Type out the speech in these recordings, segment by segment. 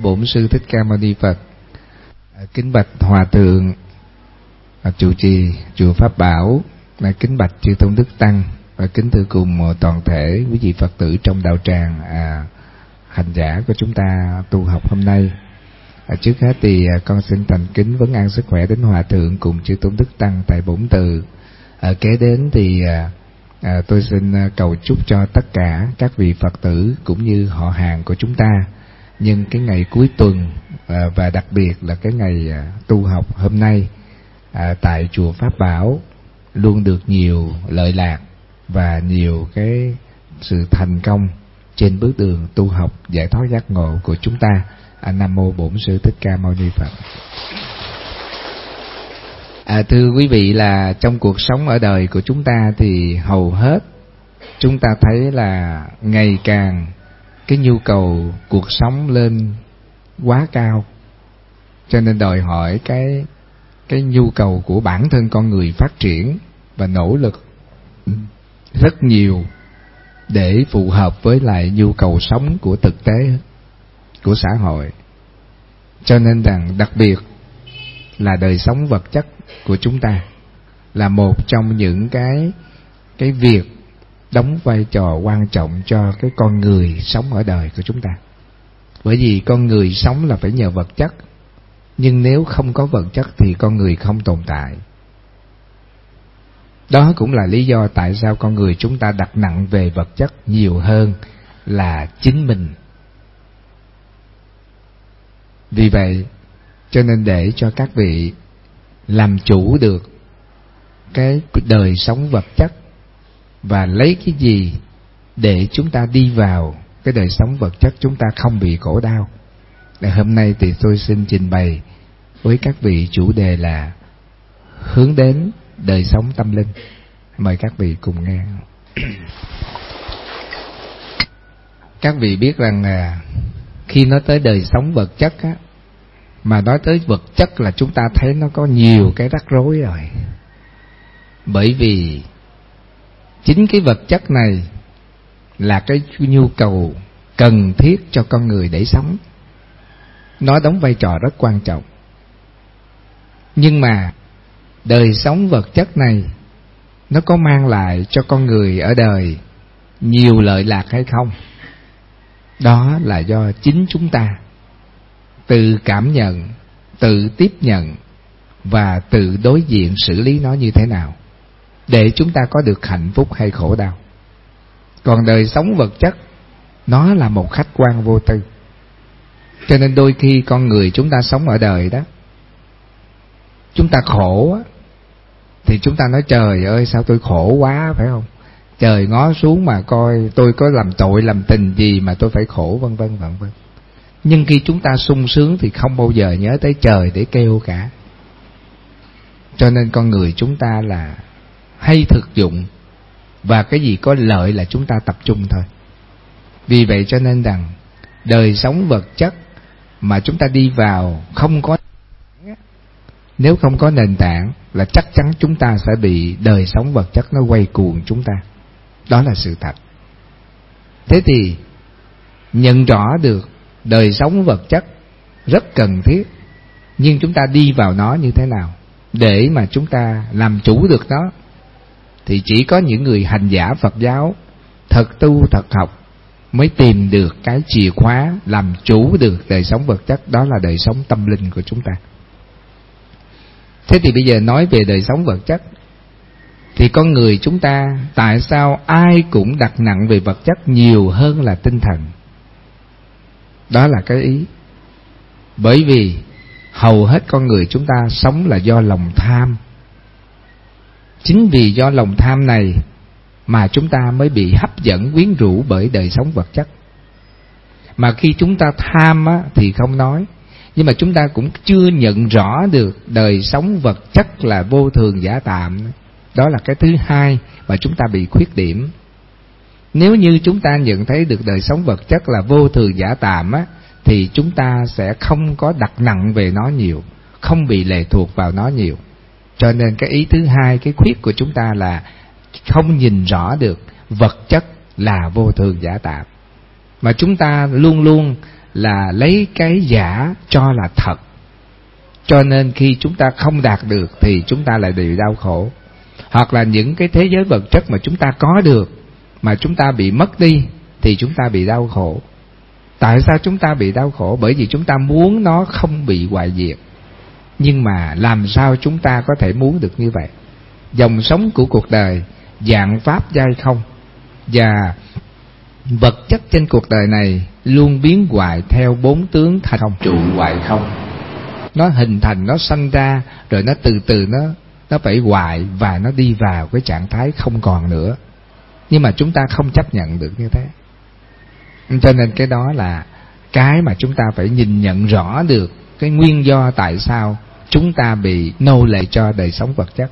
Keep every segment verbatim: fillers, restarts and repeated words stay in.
Bổn Sư Thích Ca Mâu Ni Phật. Kính bạch Hòa Thượng trụ trì chùa Pháp Bảo, kính bạch chư Tôn Đức Tăng, và kính thưa cùng toàn thể quý vị Phật tử trong đạo tràng à, hành giả của chúng ta tu học hôm nay. À, trước hết thì à, con xin thành kính vấn an sức khỏe đến Hòa Thượng cùng chư Tôn Đức Tăng tại Bổn Từ. À, kế đến thì à, à, tôi xin cầu chúc cho tất cả các vị Phật tử cũng như họ hàng của chúng ta nhưng cái ngày cuối tuần à, và đặc biệt là cái ngày à, tu học hôm nay à, tại chùa Pháp Bảo luôn được nhiều lợi lạc và nhiều cái sự thành công trên bước đường tu học giải thoát giác ngộ của chúng ta. À, Nam Mô Bổn Sư Thích Ca Mâu Ni Phật. À, thưa quý vị, là trong cuộc sống ở đời của chúng ta thì hầu hết chúng ta thấy là ngày càng cái nhu cầu cuộc sống lên quá cao, cho nên đòi hỏi cái cái nhu cầu của bản thân con người phát triển và nỗ lực rất nhiều để phù hợp với lại nhu cầu sống của thực tế của xã hội. Cho nên rằng đặc biệt là đời sống vật chất của chúng ta là một trong những cái cái việc đóng vai trò quan trọng cho cái con người sống ở đời của chúng ta. Bởi vì con người sống là phải nhờ vật chất, nhưng nếu không có vật chất thì con người không tồn tại. Đó cũng là lý do tại sao con người chúng ta đặt nặng về vật chất nhiều hơn là chính mình. Vì vậy cho nên để cho các vị làm chủ được cái đời sống vật chất và lấy cái gì để chúng ta đi vào cái đời sống vật chất chúng ta không bị khổ đau. Để hôm nay thì tôi xin trình bày với các vị chủ đề là hướng đến đời sống tâm linh. Mời các vị cùng nghe. Các vị biết rằng là khi nói tới đời sống vật chất á, mà nói tới vật chất là chúng ta thấy nó có nhiều cái rắc rối rồi. Bởi vì chính cái vật chất này là cái nhu cầu cần thiết cho con người để sống. Nó đóng vai trò rất quan trọng. Nhưng mà đời sống vật chất này nó có mang lại cho con người ở đời nhiều lợi lạc hay không? Đó là do chính chúng ta tự cảm nhận, tự tiếp nhận và tự đối diện xử lý nó như thế nào để chúng ta có được hạnh phúc hay khổ đau. Còn đời sống vật chất nó là một khách quan vô tư. Cho nên đôi khi con người chúng ta sống ở đời đó, chúng ta khổ thì chúng ta nói trời ơi sao tôi khổ quá, phải không? Trời ngó xuống mà coi tôi có làm tội làm tình gì mà tôi phải khổ, vân vân vân vân. Nhưng khi chúng ta sung sướng thì không bao giờ nhớ tới trời để kêu cả. Cho nên con người chúng ta là hay thực dụng, và cái gì có lợi là chúng ta tập trung thôi. Vì vậy cho nên rằng đời sống vật chất mà chúng ta đi vào không có, nếu không có nền tảng là chắc chắn chúng ta sẽ bị đời sống vật chất nó quay cuồng chúng ta. Đó là sự thật. Thế thì nhận rõ được đời sống vật chất rất cần thiết, nhưng chúng ta đi vào nó như thế nào để mà chúng ta làm chủ được nó, thì chỉ có những người hành giả Phật giáo thật tu thật học mới tìm được cái chìa khóa làm chủ được đời sống vật chất. Đó là đời sống tâm linh của chúng ta. Thế thì bây giờ nói về đời sống vật chất, thì con người chúng ta tại sao ai cũng đặt nặng về vật chất nhiều hơn là tinh thần? Đó là cái ý. Bởi vì hầu hết con người chúng ta sống là do lòng tham. Chính vì do lòng tham này mà chúng ta mới bị hấp dẫn quyến rũ bởi đời sống vật chất. Mà khi chúng ta tham á, thì không nói, nhưng mà chúng ta cũng chưa nhận rõ được đời sống vật chất là vô thường giả tạm. Đó là cái thứ hai mà chúng ta bị khuyết điểm. Nếu như chúng ta nhận thấy được đời sống vật chất là vô thường giả tạm á, thì chúng ta sẽ không có đặt nặng về nó nhiều, không bị lệ thuộc vào nó nhiều. Cho nên cái ý thứ hai, cái khuyết của chúng ta là không nhìn rõ được vật chất là vô thường giả tạm. Mà chúng ta luôn luôn là lấy cái giả cho là thật. Cho nên khi chúng ta không đạt được thì chúng ta lại bị đau khổ. Hoặc là những cái thế giới vật chất mà chúng ta có được mà chúng ta bị mất đi thì chúng ta bị đau khổ. Tại sao chúng ta bị đau khổ? Bởi vì chúng ta muốn nó không bị hoại diệt. Nhưng mà làm sao chúng ta có thể muốn được như vậy? Dòng sống của cuộc đời dạng pháp giai không, và vật chất trên cuộc đời này luôn biến hoại theo bốn tướng thành không, trụ hoại không. Nó hình thành, nó sanh ra, rồi nó từ từ nó nó phải hoại và nó đi vào cái trạng thái không còn nữa. Nhưng mà chúng ta không chấp nhận được như thế. Cho nên cái đó là cái mà chúng ta phải nhìn nhận rõ được cái nguyên do tại sao chúng ta bị nô lệ cho đời sống vật chất.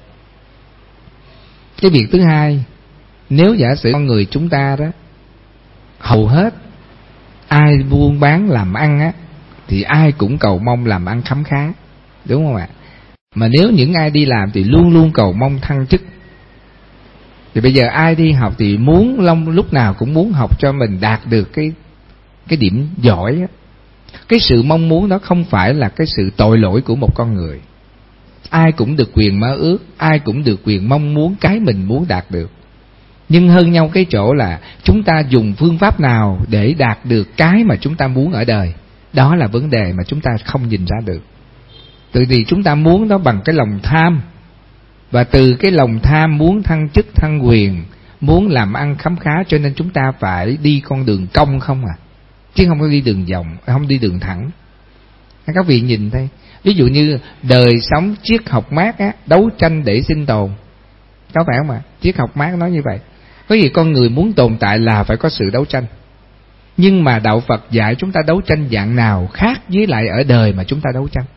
Cái việc thứ hai, nếu giả sử con người chúng ta đó, hầu hết ai buôn bán làm ăn á, thì ai cũng cầu mong làm ăn khấm khá, đúng không ạ? Mà nếu những ai đi làm thì luôn luôn cầu mong thăng chức. Thì bây giờ ai đi học thì muốn long lúc nào cũng muốn học cho mình đạt được cái cái điểm giỏi á. Cái sự mong muốn đó không phải là cái sự tội lỗi của một con người. Ai cũng được quyền mơ ước, ai cũng được quyền mong muốn cái mình muốn đạt được. Nhưng hơn nhau cái chỗ là chúng ta dùng phương pháp nào để đạt được cái mà chúng ta muốn ở đời. Đó là vấn đề mà chúng ta không nhìn ra được. Từ vì chúng ta muốn nó bằng cái lòng tham. Và từ cái lòng tham muốn thăng chức thăng quyền, muốn làm ăn khấm khá, cho nên chúng ta phải đi con đường cong không à, chứ không có đi đường vòng, không đi đường thẳng. Các vị nhìn thấy, ví dụ như đời sống triết học Mác á, đấu tranh để sinh tồn, có phải không ạ? Triết học Mác nói như vậy. Có gì con người muốn tồn tại là phải có sự đấu tranh. Nhưng mà đạo Phật dạy chúng ta đấu tranh dạng nào khác với lại ở đời mà chúng ta đấu tranh.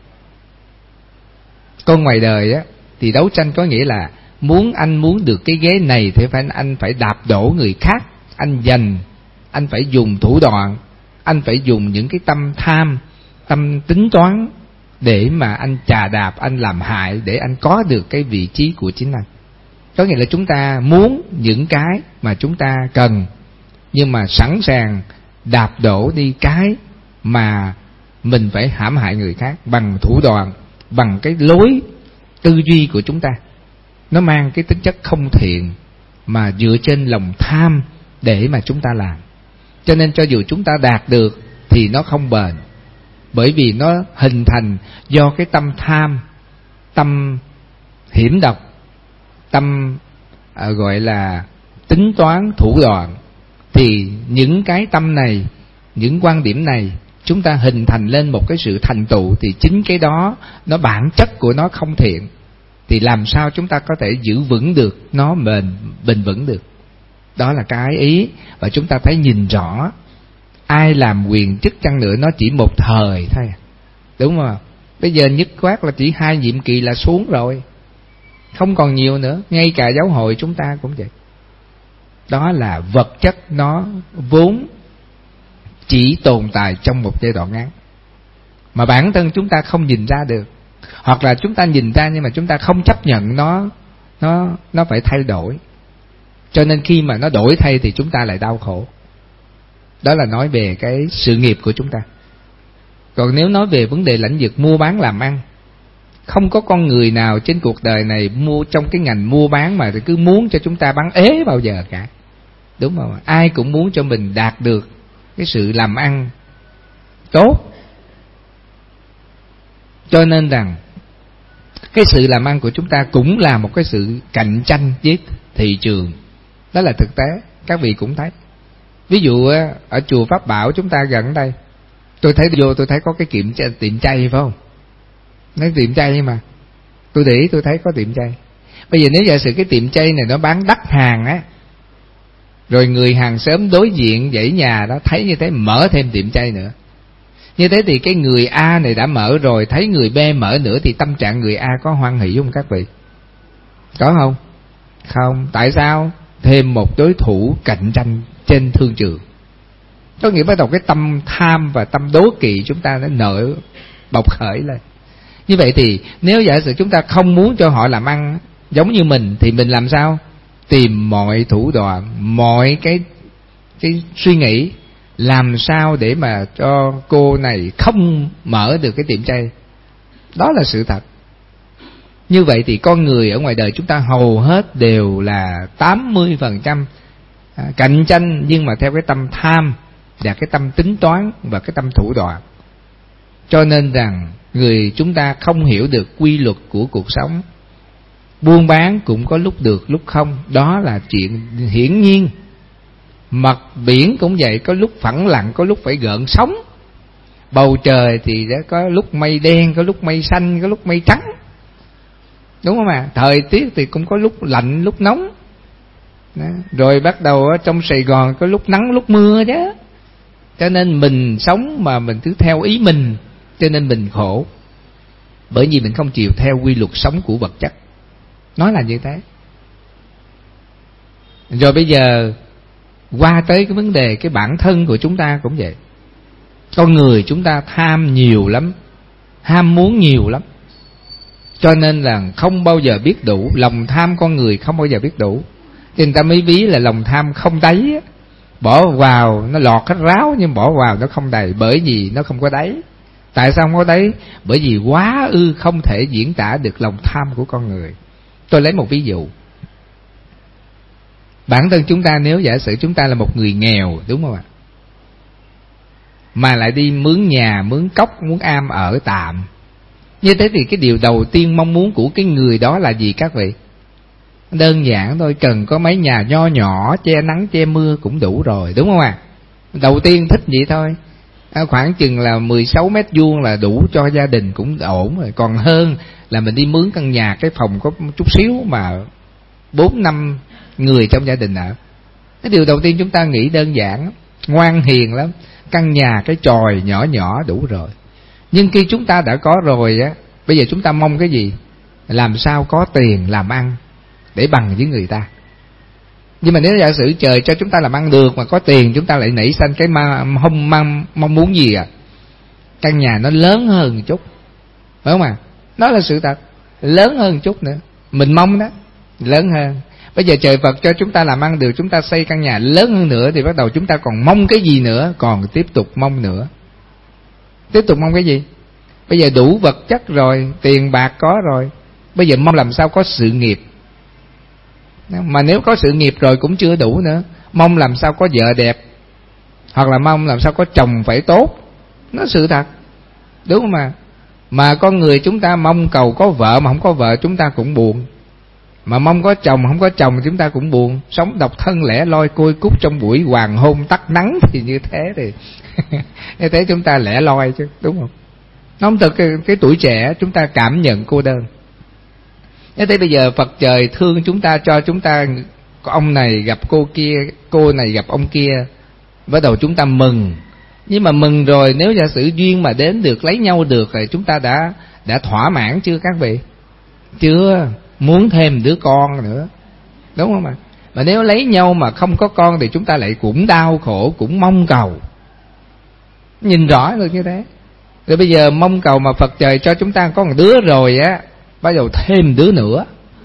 Còn ngoài đời á thì đấu tranh có nghĩa là muốn anh muốn được cái ghế này thì phải anh phải đạp đổ người khác, anh giành, anh phải dùng thủ đoạn, anh phải dùng những cái tâm tham, tâm tính toán để mà anh chà đạp, anh làm hại để anh có được cái vị trí của chính anh. Có nghĩa là chúng ta muốn những cái mà chúng ta cần, nhưng mà sẵn sàng đạp đổ đi cái mà mình phải hãm hại người khác bằng thủ đoạn, bằng cái lối tư duy của chúng ta. Nó mang cái tính chất không thiện mà dựa trên lòng tham để mà chúng ta làm. Cho nên cho dù chúng ta đạt được thì nó không bền, bởi vì nó hình thành do cái tâm tham, tâm hiểm độc, tâm à, gọi là tính toán thủ đoạn. Thì những cái tâm này, những quan điểm này chúng ta hình thành lên một cái sự thành tựu, thì chính cái đó nó bản chất của nó không thiện, thì làm sao chúng ta có thể giữ vững được nó bền bền vững được. Đó là cái ý. Và chúng ta thấy nhìn rõ, ai làm quyền chức chăng nữa nó chỉ một thời thôi, đúng không? Bây giờ nhất quát là chỉ hai nhiệm kỳ là xuống rồi, không còn nhiều nữa. Ngay cả giáo hội chúng ta cũng vậy. Đó là vật chất nó vốn chỉ tồn tại trong một giai đoạn ngắn, mà bản thân chúng ta không nhìn ra được. Hoặc là chúng ta nhìn ra nhưng mà chúng ta không chấp nhận nó Nó nó phải thay đổi. Cho nên khi mà nó đổi thay thì chúng ta lại đau khổ. Đó là nói về cái sự nghiệp của chúng ta. Còn nếu nói về vấn đề lĩnh vực mua bán làm ăn, không có con người nào trên cuộc đời này mua trong cái ngành mua bán mà cứ muốn cho chúng ta bán ế bao giờ cả, đúng không? Ai cũng muốn cho mình đạt được cái sự làm ăn tốt. Cho nên rằng cái sự làm ăn của chúng ta cũng là một cái sự cạnh tranh với thị trường. Đó là thực tế, các vị cũng thấy. Ví dụ ở chùa Pháp Bảo chúng ta gần đây, tôi thấy vô tôi thấy có cái tiệm chay, tiệm chay phải không? Nói tiệm chay mà tôi để ý tôi thấy có tiệm chay. Bây giờ nếu giả sử cái tiệm chay này nó bán đắt hàng á, rồi người hàng xóm đối diện dãy nhà đó thấy như thế mở thêm tiệm chay nữa, như thế thì cái người A này đã mở rồi, thấy người B mở nữa thì tâm trạng người A có hoan hỷ không các vị? Có không? Không. Tại sao? Thêm một đối thủ cạnh tranh trên thương trường. Có nghĩa bắt đầu cái tâm tham và tâm đố kỵ chúng ta nó nở bộc khởi lên. Như vậy thì nếu giả sử chúng ta không muốn cho họ làm ăn giống như mình thì mình làm sao? Tìm mọi thủ đoạn, mọi cái cái suy nghĩ làm sao để mà cho cô này không mở được cái tiệm chay. Đó là sự thật. Như vậy thì con người ở ngoài đời chúng ta hầu hết đều là tám mươi phần trăm cạnh tranh, nhưng mà theo cái tâm tham và cái tâm tính toán và cái tâm thủ đoạn. Cho nên rằng người chúng ta không hiểu được quy luật của cuộc sống. Buôn bán cũng có lúc được lúc không, đó là chuyện hiển nhiên. Mặt biển cũng vậy, có lúc phẳng lặng, có lúc phải gợn sóng. Bầu trời thì đã có lúc mây đen, có lúc mây xanh, có lúc mây trắng, đúng không ạ? Thời tiết thì cũng có lúc lạnh, lúc nóng. Đó. Rồi bắt đầu ở trong Sài Gòn có lúc nắng, lúc mưa chứ. Cho nên mình sống mà mình cứ theo ý mình, cho nên mình khổ. Bởi vì mình không chịu theo quy luật sống của vật chất. Nói là như thế. Rồi bây giờ qua tới cái vấn đề cái bản thân của chúng ta cũng vậy. Con người chúng ta tham nhiều lắm, ham muốn nhiều lắm, cho nên là không bao giờ biết đủ. Lòng tham con người không bao giờ biết đủ. Thì người ta mới ví là lòng tham không đáy. Bỏ vào nó lọt hết ráo, nhưng bỏ vào nó không đầy, bởi vì nó không có đáy. Tại sao không có đáy? Bởi vì quá ư không thể diễn tả được lòng tham của con người. Tôi lấy một ví dụ. Bản thân chúng ta, nếu giả sử chúng ta là một người nghèo, đúng không ạ, mà lại đi mướn nhà, mướn cốc, muốn am ở tạm, như thế thì cái điều đầu tiên mong muốn của cái người đó là gì các vị? Đơn giản thôi, cần có mấy nhà nho nhỏ che nắng che mưa cũng đủ rồi, đúng không ạ? Đầu tiên thích vậy thôi. À, khoảng chừng là mười sáu mét vuông là đủ cho gia đình cũng ổn rồi. Còn hơn là mình đi mướn căn nhà, cái phòng có chút xíu mà bốn năm người trong gia đình ở. Cái điều đầu tiên chúng ta nghĩ đơn giản, ngoan hiền lắm, căn nhà cái chòi nhỏ nhỏ đủ rồi. Nhưng khi chúng ta đã có rồi á, bây giờ chúng ta mong cái gì? Làm sao có tiền làm ăn để bằng với người ta. Nhưng mà nếu giả sử trời cho chúng ta làm ăn được mà có tiền, chúng ta lại nảy sanh cái mong, mong, mong muốn gì à? Căn nhà nó lớn hơn một chút, phải không ạ? À? Đó là sự thật. Lớn hơn một chút nữa, mình mong đó, lớn hơn. Bây giờ trời Phật cho chúng ta làm ăn được, chúng ta xây căn nhà lớn hơn nữa, thì bắt đầu chúng ta còn mong cái gì nữa? Còn tiếp tục mong nữa. Tiếp tục mong cái gì? Bây giờ đủ vật chất rồi, tiền bạc có rồi, bây giờ mong làm sao có sự nghiệp. Mà nếu có sự nghiệp rồi cũng chưa đủ nữa, mong làm sao có vợ đẹp, hoặc là mong làm sao có chồng phải tốt. Nó sự thật, đúng không ạ? Mà con người chúng ta mong cầu có vợ mà không có vợ chúng ta cũng buồn, mà mong có chồng không có chồng chúng ta cũng buồn. Sống độc thân lẻ loi côi cút trong buổi hoàng hôn tắt nắng thì như thế thì như thế chúng ta lẻ loi chứ, đúng không? Nó không thực cái, cái tuổi trẻ chúng ta cảm nhận cô đơn. Thế thế bây giờ Phật trời thương chúng ta, cho chúng ta ông này gặp cô kia, cô này gặp ông kia, bắt đầu chúng ta mừng. Nhưng mà mừng rồi, nếu giả sử duyên mà đến được, lấy nhau được thì chúng ta đã đã thỏa mãn chưa các vị? Chưa, muốn thêm đứa con nữa, đúng không ạ? Mà nếu lấy nhau mà không có con thì chúng ta lại cũng đau khổ, cũng mong cầu. Nhìn rõ được như thế. Rồi bây giờ mong cầu mà Phật trời cho chúng ta có một đứa rồi á, bắt đầu thêm đứa nữa.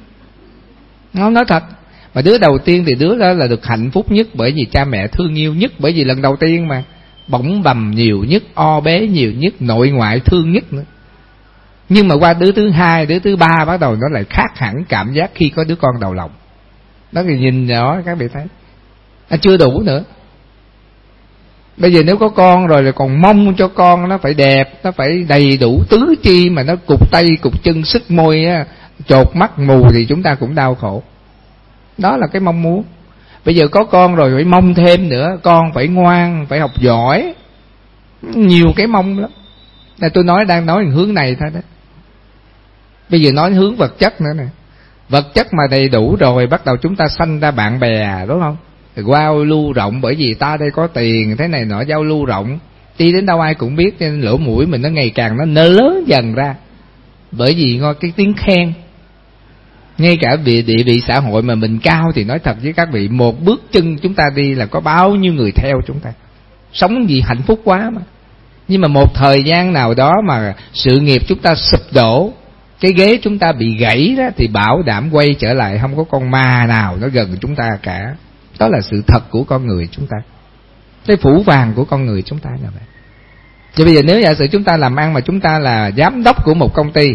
Nó nói thật. Mà đứa đầu tiên thì đứa đó là được hạnh phúc nhất, bởi vì cha mẹ thương yêu nhất, bởi vì lần đầu tiên mà bỏng bầm nhiều nhất, o bế nhiều nhất, nội ngoại thương nhất nữa. Nhưng mà qua đứa thứ hai, đứa thứ ba bắt đầu nó lại khác hẳn cảm giác khi có đứa con đầu lòng. Đó thì nhìn rõ các vị thấy, à, chưa đủ nữa. Bây giờ nếu có con rồi, rồi còn mong cho con nó phải đẹp, nó phải đầy đủ tứ chi, mà nó cụt tay cụt chân, sức môi á, chột mắt mù thì chúng ta cũng đau khổ. Đó là cái mong muốn. Bây giờ có con rồi phải mong thêm nữa, con phải ngoan, phải học giỏi, nhiều cái mong lắm. Nên tôi nói đang nói hướng này thôi đó. Bây giờ nói hướng vật chất nữa nè. Vật chất mà đầy đủ rồi, bắt đầu chúng ta sanh ra bạn bè, đúng không? Giao lưu rộng, bởi vì ta đây có tiền, thế này nọ, giao lưu rộng, đi đến đâu ai cũng biết, nên lỗ mũi mình nó ngày càng nó nơ lớn dần ra. Bởi vì ngôi cái tiếng khen. Ngay cả địa, địa vị xã hội mà mình cao thì nói thật với các vị, một bước chân chúng ta đi là có bao nhiêu người theo chúng ta. Sống gì hạnh phúc quá mà. Nhưng mà một thời gian nào đó mà sự nghiệp chúng ta sụp đổ, cái ghế chúng ta bị gãy đó, thì bảo đảm quay trở lại không có con ma nào nó gần chúng ta cả. Đó là sự thật của con người chúng ta. Cái phủ vàng của con người chúng ta là vậy. Vậy bây giờ nếu giả sử chúng ta làm ăn mà chúng ta là giám đốc của một công ty,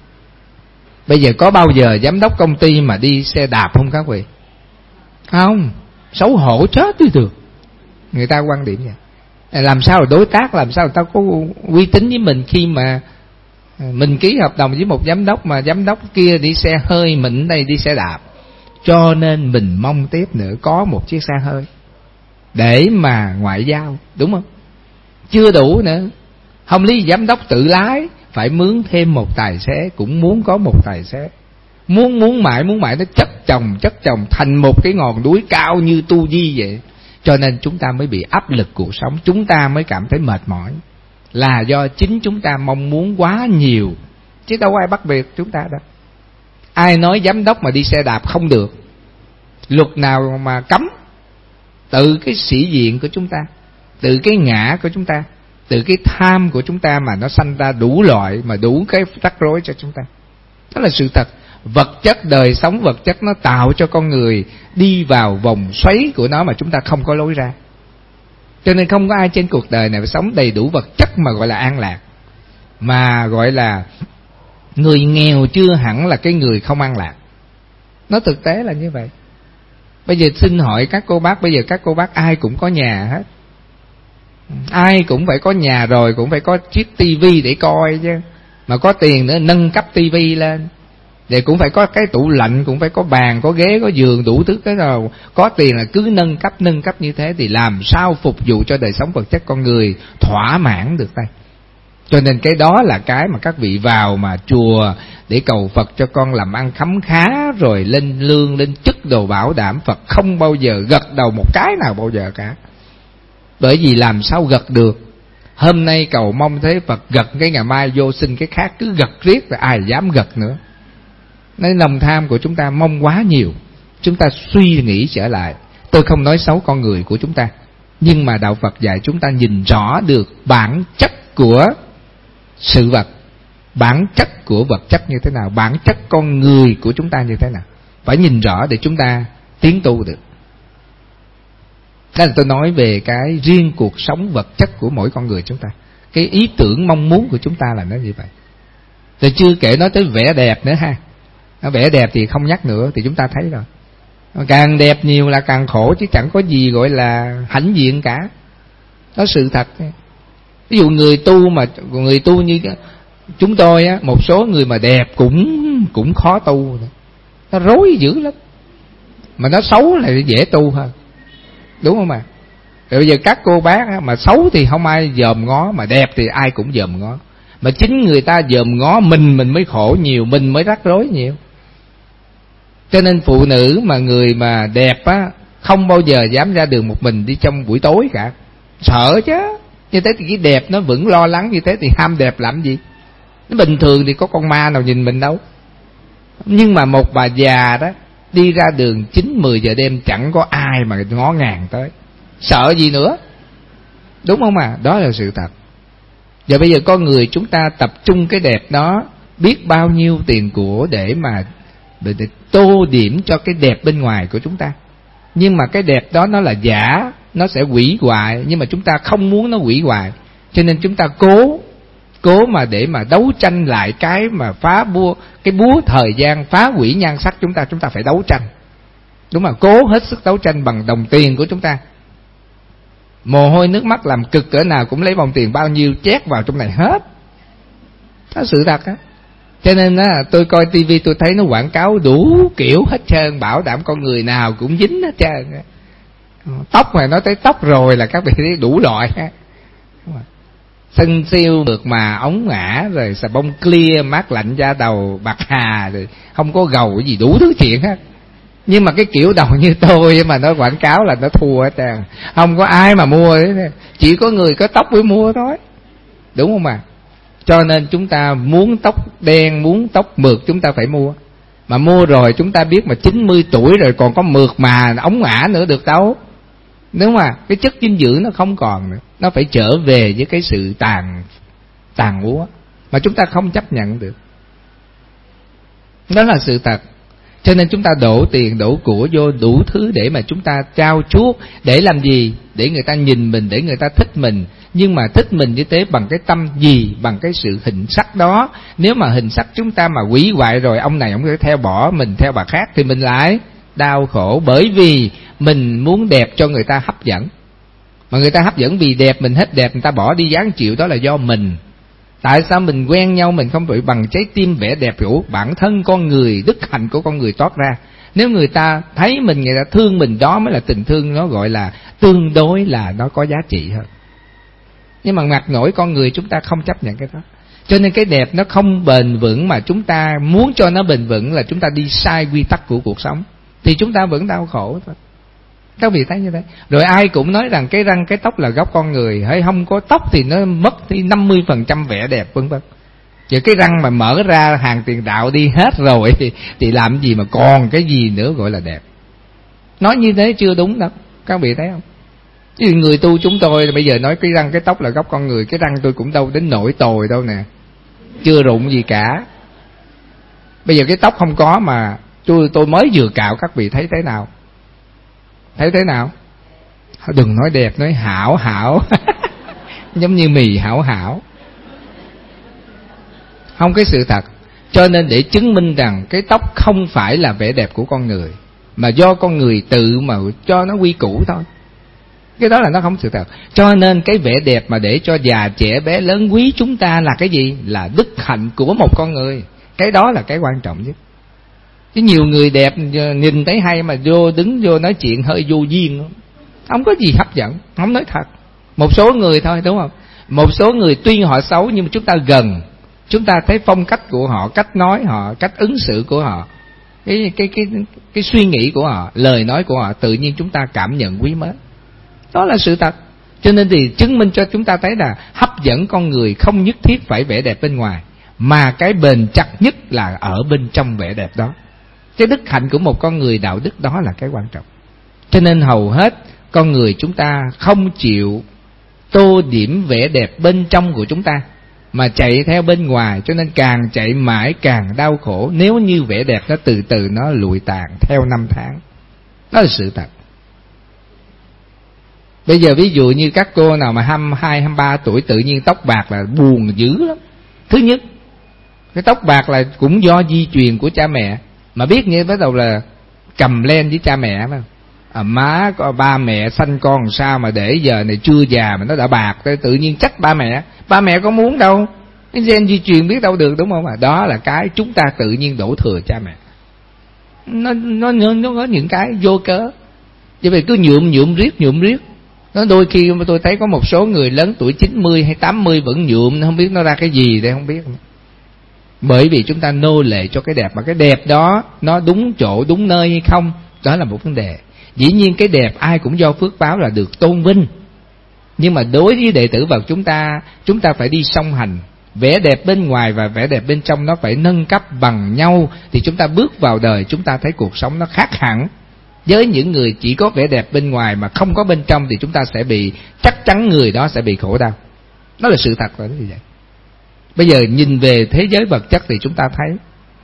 bây giờ có bao giờ giám đốc công ty mà đi xe đạp không các vị? Không, xấu hổ chết đi được. Người ta quan điểm vậy. Làm sao là đối tác, làm sao người ta có uy tín với mình khi mà mình ký hợp đồng với một giám đốc mà giám đốc kia đi xe hơi, mình đây đi xe đạp. Cho nên mình mong tiếp nữa có một chiếc xe hơi để mà ngoại giao, đúng không? Chưa đủ nữa, không lý giám đốc tự lái, phải mướn thêm một tài xế, cũng muốn có một tài xế. Muốn muốn mãi muốn mãi nó chất chồng chất chồng thành một cái ngọn núi cao như Tu Di vậy. Cho nên chúng ta mới bị áp lực cuộc sống, chúng ta mới cảm thấy mệt mỏi, là do chính chúng ta mong muốn quá nhiều, chứ đâu có ai bắt buộc chúng ta đâu. Ai nói giám đốc mà đi xe đạp không được? Luật nào mà cấm? Từ cái sĩ diện của chúng ta, từ cái ngã của chúng ta, từ cái tham của chúng ta mà nó sanh ra đủ loại, mà đủ cái rắc rối cho chúng ta. Đó là sự thật. Vật chất, đời sống vật chất nó tạo cho con người đi vào vòng xoáy của nó mà chúng ta không có lối ra. Cho nên không có ai trên cuộc đời này phải sống đầy đủ vật chất mà gọi là an lạc. Mà gọi là người nghèo chưa hẳn là cái người không an lạc. Nó thực tế là như vậy. Bây giờ xin hỏi các cô bác, bây giờ các cô bác ai cũng có nhà hết. Ai cũng phải có nhà rồi, cũng phải có chiếc tivi để coi chứ. Mà có tiền nữa nâng cấp tivi lên. Vậy cũng phải có cái tủ lạnh, cũng phải có bàn, có ghế, có giường, đủ thứ cái nào. Có tiền là cứ nâng cấp, nâng cấp như thế thì làm sao phục vụ cho đời sống vật chất con người thỏa mãn được đây. Cho nên cái đó là cái mà các vị vào mà chùa để cầu Phật cho con làm ăn khấm khá, rồi lên lương, lên chức đồ, bảo đảm Phật không bao giờ gật đầu một cái nào bao giờ cả. Bởi vì làm sao gật được? Hôm nay cầu mong thế Phật gật, cái ngày mai vô sinh cái khác, cứ gật riết rồi ai dám gật nữa. Nên lòng tham của chúng ta mong quá nhiều. Chúng ta suy nghĩ trở lại. Tôi không nói xấu con người của chúng ta, nhưng mà Đạo Phật dạy chúng ta nhìn rõ được bản chất của sự vật, bản chất của vật chất như thế nào, bản chất con người của chúng ta như thế nào. Phải nhìn rõ để chúng ta tiến tu được. Đó là tôi nói về cái riêng cuộc sống vật chất của mỗi con người chúng ta. Cái ý tưởng mong muốn của chúng ta là nó như vậy. Rồi chưa kể nói tới vẻ đẹp nữa ha. Vẻ đẹp thì không nhắc nữa, thì chúng ta thấy rồi. Càng đẹp nhiều là càng khổ, chứ chẳng có gì gọi là hãnh diện cả. Đó sự thật. Ví dụ người tu mà người tu như chúng tôi á, một số người mà đẹp cũng cũng khó tu. Nó rối dữ lắm. Mà nó xấu là dễ tu hơn. Đúng không ạ? Rồi bây giờ các cô bác á, mà xấu thì không ai dòm ngó, mà đẹp thì ai cũng dòm ngó. Mà chính người ta dòm ngó mình, mình mới khổ nhiều, mình mới rắc rối nhiều. Cho nên phụ nữ mà người mà đẹp á, không bao giờ dám ra đường một mình đi trong buổi tối cả. Sợ chứ. Như thế thì cái đẹp nó vẫn lo lắng, như thế thì ham đẹp làm gì? Nó bình thường thì có con ma nào nhìn mình đâu. Nhưng mà một bà già đó đi ra đường chín mười giờ đêm chẳng có ai mà ngó ngàng tới. Sợ gì nữa? Đúng không à? Đó là sự thật. Giờ bây giờ con người chúng ta tập trung cái đẹp đó, biết bao nhiêu tiền của để mà để, để tô điểm cho cái đẹp bên ngoài của chúng ta. Nhưng mà cái đẹp đó nó là giả, nó sẽ hủy hoại, nhưng mà chúng ta không muốn nó hủy hoại. Cho nên chúng ta cố Cố mà để mà đấu tranh lại cái mà phá búa, cái búa thời gian phá hủy nhan sắc chúng ta, chúng ta phải đấu tranh. Đúng mà cố hết sức đấu tranh bằng đồng tiền của chúng ta. Mồ hôi nước mắt làm cực cỡ nào cũng lấy đồng tiền bao nhiêu chét vào trong này hết. Đó là sự thật á. Cho nên á, tôi coi tivi tôi thấy nó quảng cáo đủ kiểu hết trơn, bảo đảm con người nào cũng dính hết trơn. Tóc mà nói tới tóc rồi là các vị thấy đủ loại á. Sân siêu được mà ống ngã, rồi xà bông clear, mát lạnh da đầu, bạc hà, rồi không có gầu gì, đủ thứ chuyện hết. Nhưng mà cái kiểu đầu như tôi mà nó quảng cáo là nó thua hết trơn. Không có ai mà mua đấy. Chỉ có người có tóc mới mua thôi. Đúng không ạ? À? Cho nên chúng ta muốn tóc đen, muốn tóc mượt chúng ta phải mua. Mà mua rồi chúng ta biết mà chín mươi tuổi rồi còn có mượt mà ống ngã nữa được đâu. Đúng không ạ? Cái chất dinh dưỡng nó không còn nữa. Nó phải trở về với cái sự tàn tàn úa mà chúng ta không chấp nhận được. Đó là sự thật. Cho nên chúng ta đổ tiền đổ của vô đủ thứ để mà chúng ta trao chuốt. Để làm gì? Để người ta nhìn mình, để người ta thích mình. Nhưng mà thích mình như thế bằng cái tâm gì? Bằng cái sự hình sắc đó. Nếu mà hình sắc chúng ta mà hủy hoại rồi, ông này ông sẽ theo bỏ mình theo bà khác, thì mình lại đau khổ. Bởi vì mình muốn đẹp cho người ta hấp dẫn, mà người ta hấp dẫn vì đẹp, mình hết đẹp, người ta bỏ đi dáng chịu, đó là do mình. Tại sao mình quen nhau mình không bị bằng trái tim vẻ đẹp của bản thân con người, đức hạnh của con người toát ra. Nếu người ta thấy mình, người ta thương mình, đó mới là tình thương, nó gọi là tương đối là nó có giá trị hơn. Nhưng mà mặt nổi con người chúng ta không chấp nhận cái đó. Cho nên cái đẹp nó không bền vững, mà chúng ta muốn cho nó bền vững là chúng ta đi sai quy tắc của cuộc sống, thì chúng ta vẫn đau khổ thôi. Các vị thấy như thế. Rồi ai cũng nói rằng cái răng cái tóc là gốc con người, hay không có tóc thì nó mất đi năm mươi phần trăm vẻ đẹp vân vân. Chứ cái răng mà mở ra hàng tiền đạo đi hết rồi thì, thì làm gì mà còn cái gì nữa gọi là đẹp. Nói như thế chưa đúng đâu. Các vị thấy không? Chứ người tu chúng tôi bây giờ nói cái răng cái tóc là gốc con người, cái răng tôi cũng đâu đến nỗi tồi đâu nè, chưa rụng gì cả. Bây giờ cái tóc không có mà tôi tôi mới vừa cạo, các vị thấy thế nào? Thấy thế nào? Đừng nói đẹp, nói hảo hảo giống như mì hảo hảo, không cái sự thật. Cho nên để chứng minh rằng cái tóc không phải là vẻ đẹp của con người, mà do con người tự mà cho nó quy củ thôi, cái đó là nó không sự thật. Cho nên cái vẻ đẹp mà để cho già trẻ bé lớn quý chúng ta là cái gì? Là đức hạnh của một con người. Cái đó là cái quan trọng nhất. Chứ nhiều người đẹp nhìn thấy hay mà vô đứng vô nói chuyện hơi vô duyên, không có gì hấp dẫn, không nói thật. Một số người thôi, đúng không? Một số người tuy họ xấu nhưng mà chúng ta gần, chúng ta thấy phong cách của họ, cách nói họ, cách ứng xử của họ, cái cái cái cái suy nghĩ của họ, lời nói của họ, tự nhiên chúng ta cảm nhận quý mến. Đó là sự thật. Cho nên thì chứng minh cho chúng ta thấy là hấp dẫn con người không nhất thiết phải vẻ đẹp bên ngoài, mà cái bền chặt nhất là ở bên trong vẻ đẹp đó. Cái đức hạnh của một con người, đạo đức đó là cái quan trọng. Cho nên hầu hết con người chúng ta không chịu tô điểm vẻ đẹp bên trong của chúng ta, mà chạy theo bên ngoài. Cho nên càng chạy mãi càng đau khổ, nếu như vẻ đẹp nó từ từ nó lụi tàn theo năm tháng. Đó là sự thật. Bây giờ ví dụ như các cô nào mà hai mươi hai, hai mươi ba tuổi tự nhiên tóc bạc là buồn dữ lắm. Thứ nhất, cái tóc bạc là cũng do di truyền của cha mẹ. Mà biết như bắt đầu là cầm lên với cha mẹ phải không? À, má có ba mẹ sanh con làm sao mà để giờ này chưa già mà nó đã bạc, tự nhiên trách ba mẹ. Ba mẹ có muốn đâu, cái gen di truyền biết đâu được, đúng không ạ? Đó là cái chúng ta tự nhiên đổ thừa cha mẹ. Nó nó nó có những cái vô cớ. Chứ vậy cứ nhuộm nhuộm riết nhuộm riết. Nó đôi khi tôi thấy có một số người lớn tuổi chín mươi hay tám mươi vẫn nhuộm, không biết nó ra cái gì đây không biết. Bởi vì chúng ta nô lệ cho cái đẹp, mà cái đẹp đó nó đúng chỗ đúng nơi hay không, đó là một vấn đề. Dĩ nhiên cái đẹp ai cũng do phước báo là được tôn vinh, nhưng mà đối với đệ tử Phật chúng ta, chúng ta phải đi song hành. Vẻ đẹp bên ngoài và vẻ đẹp bên trong nó phải nâng cấp bằng nhau, thì chúng ta bước vào đời chúng ta thấy cuộc sống nó khác hẳn. Với những người chỉ có vẻ đẹp bên ngoài mà không có bên trong thì chúng ta sẽ bị, chắc chắn người đó sẽ bị khổ đau. Đó là sự thật là như vậy. Bây giờ nhìn về thế giới vật chất thì chúng ta thấy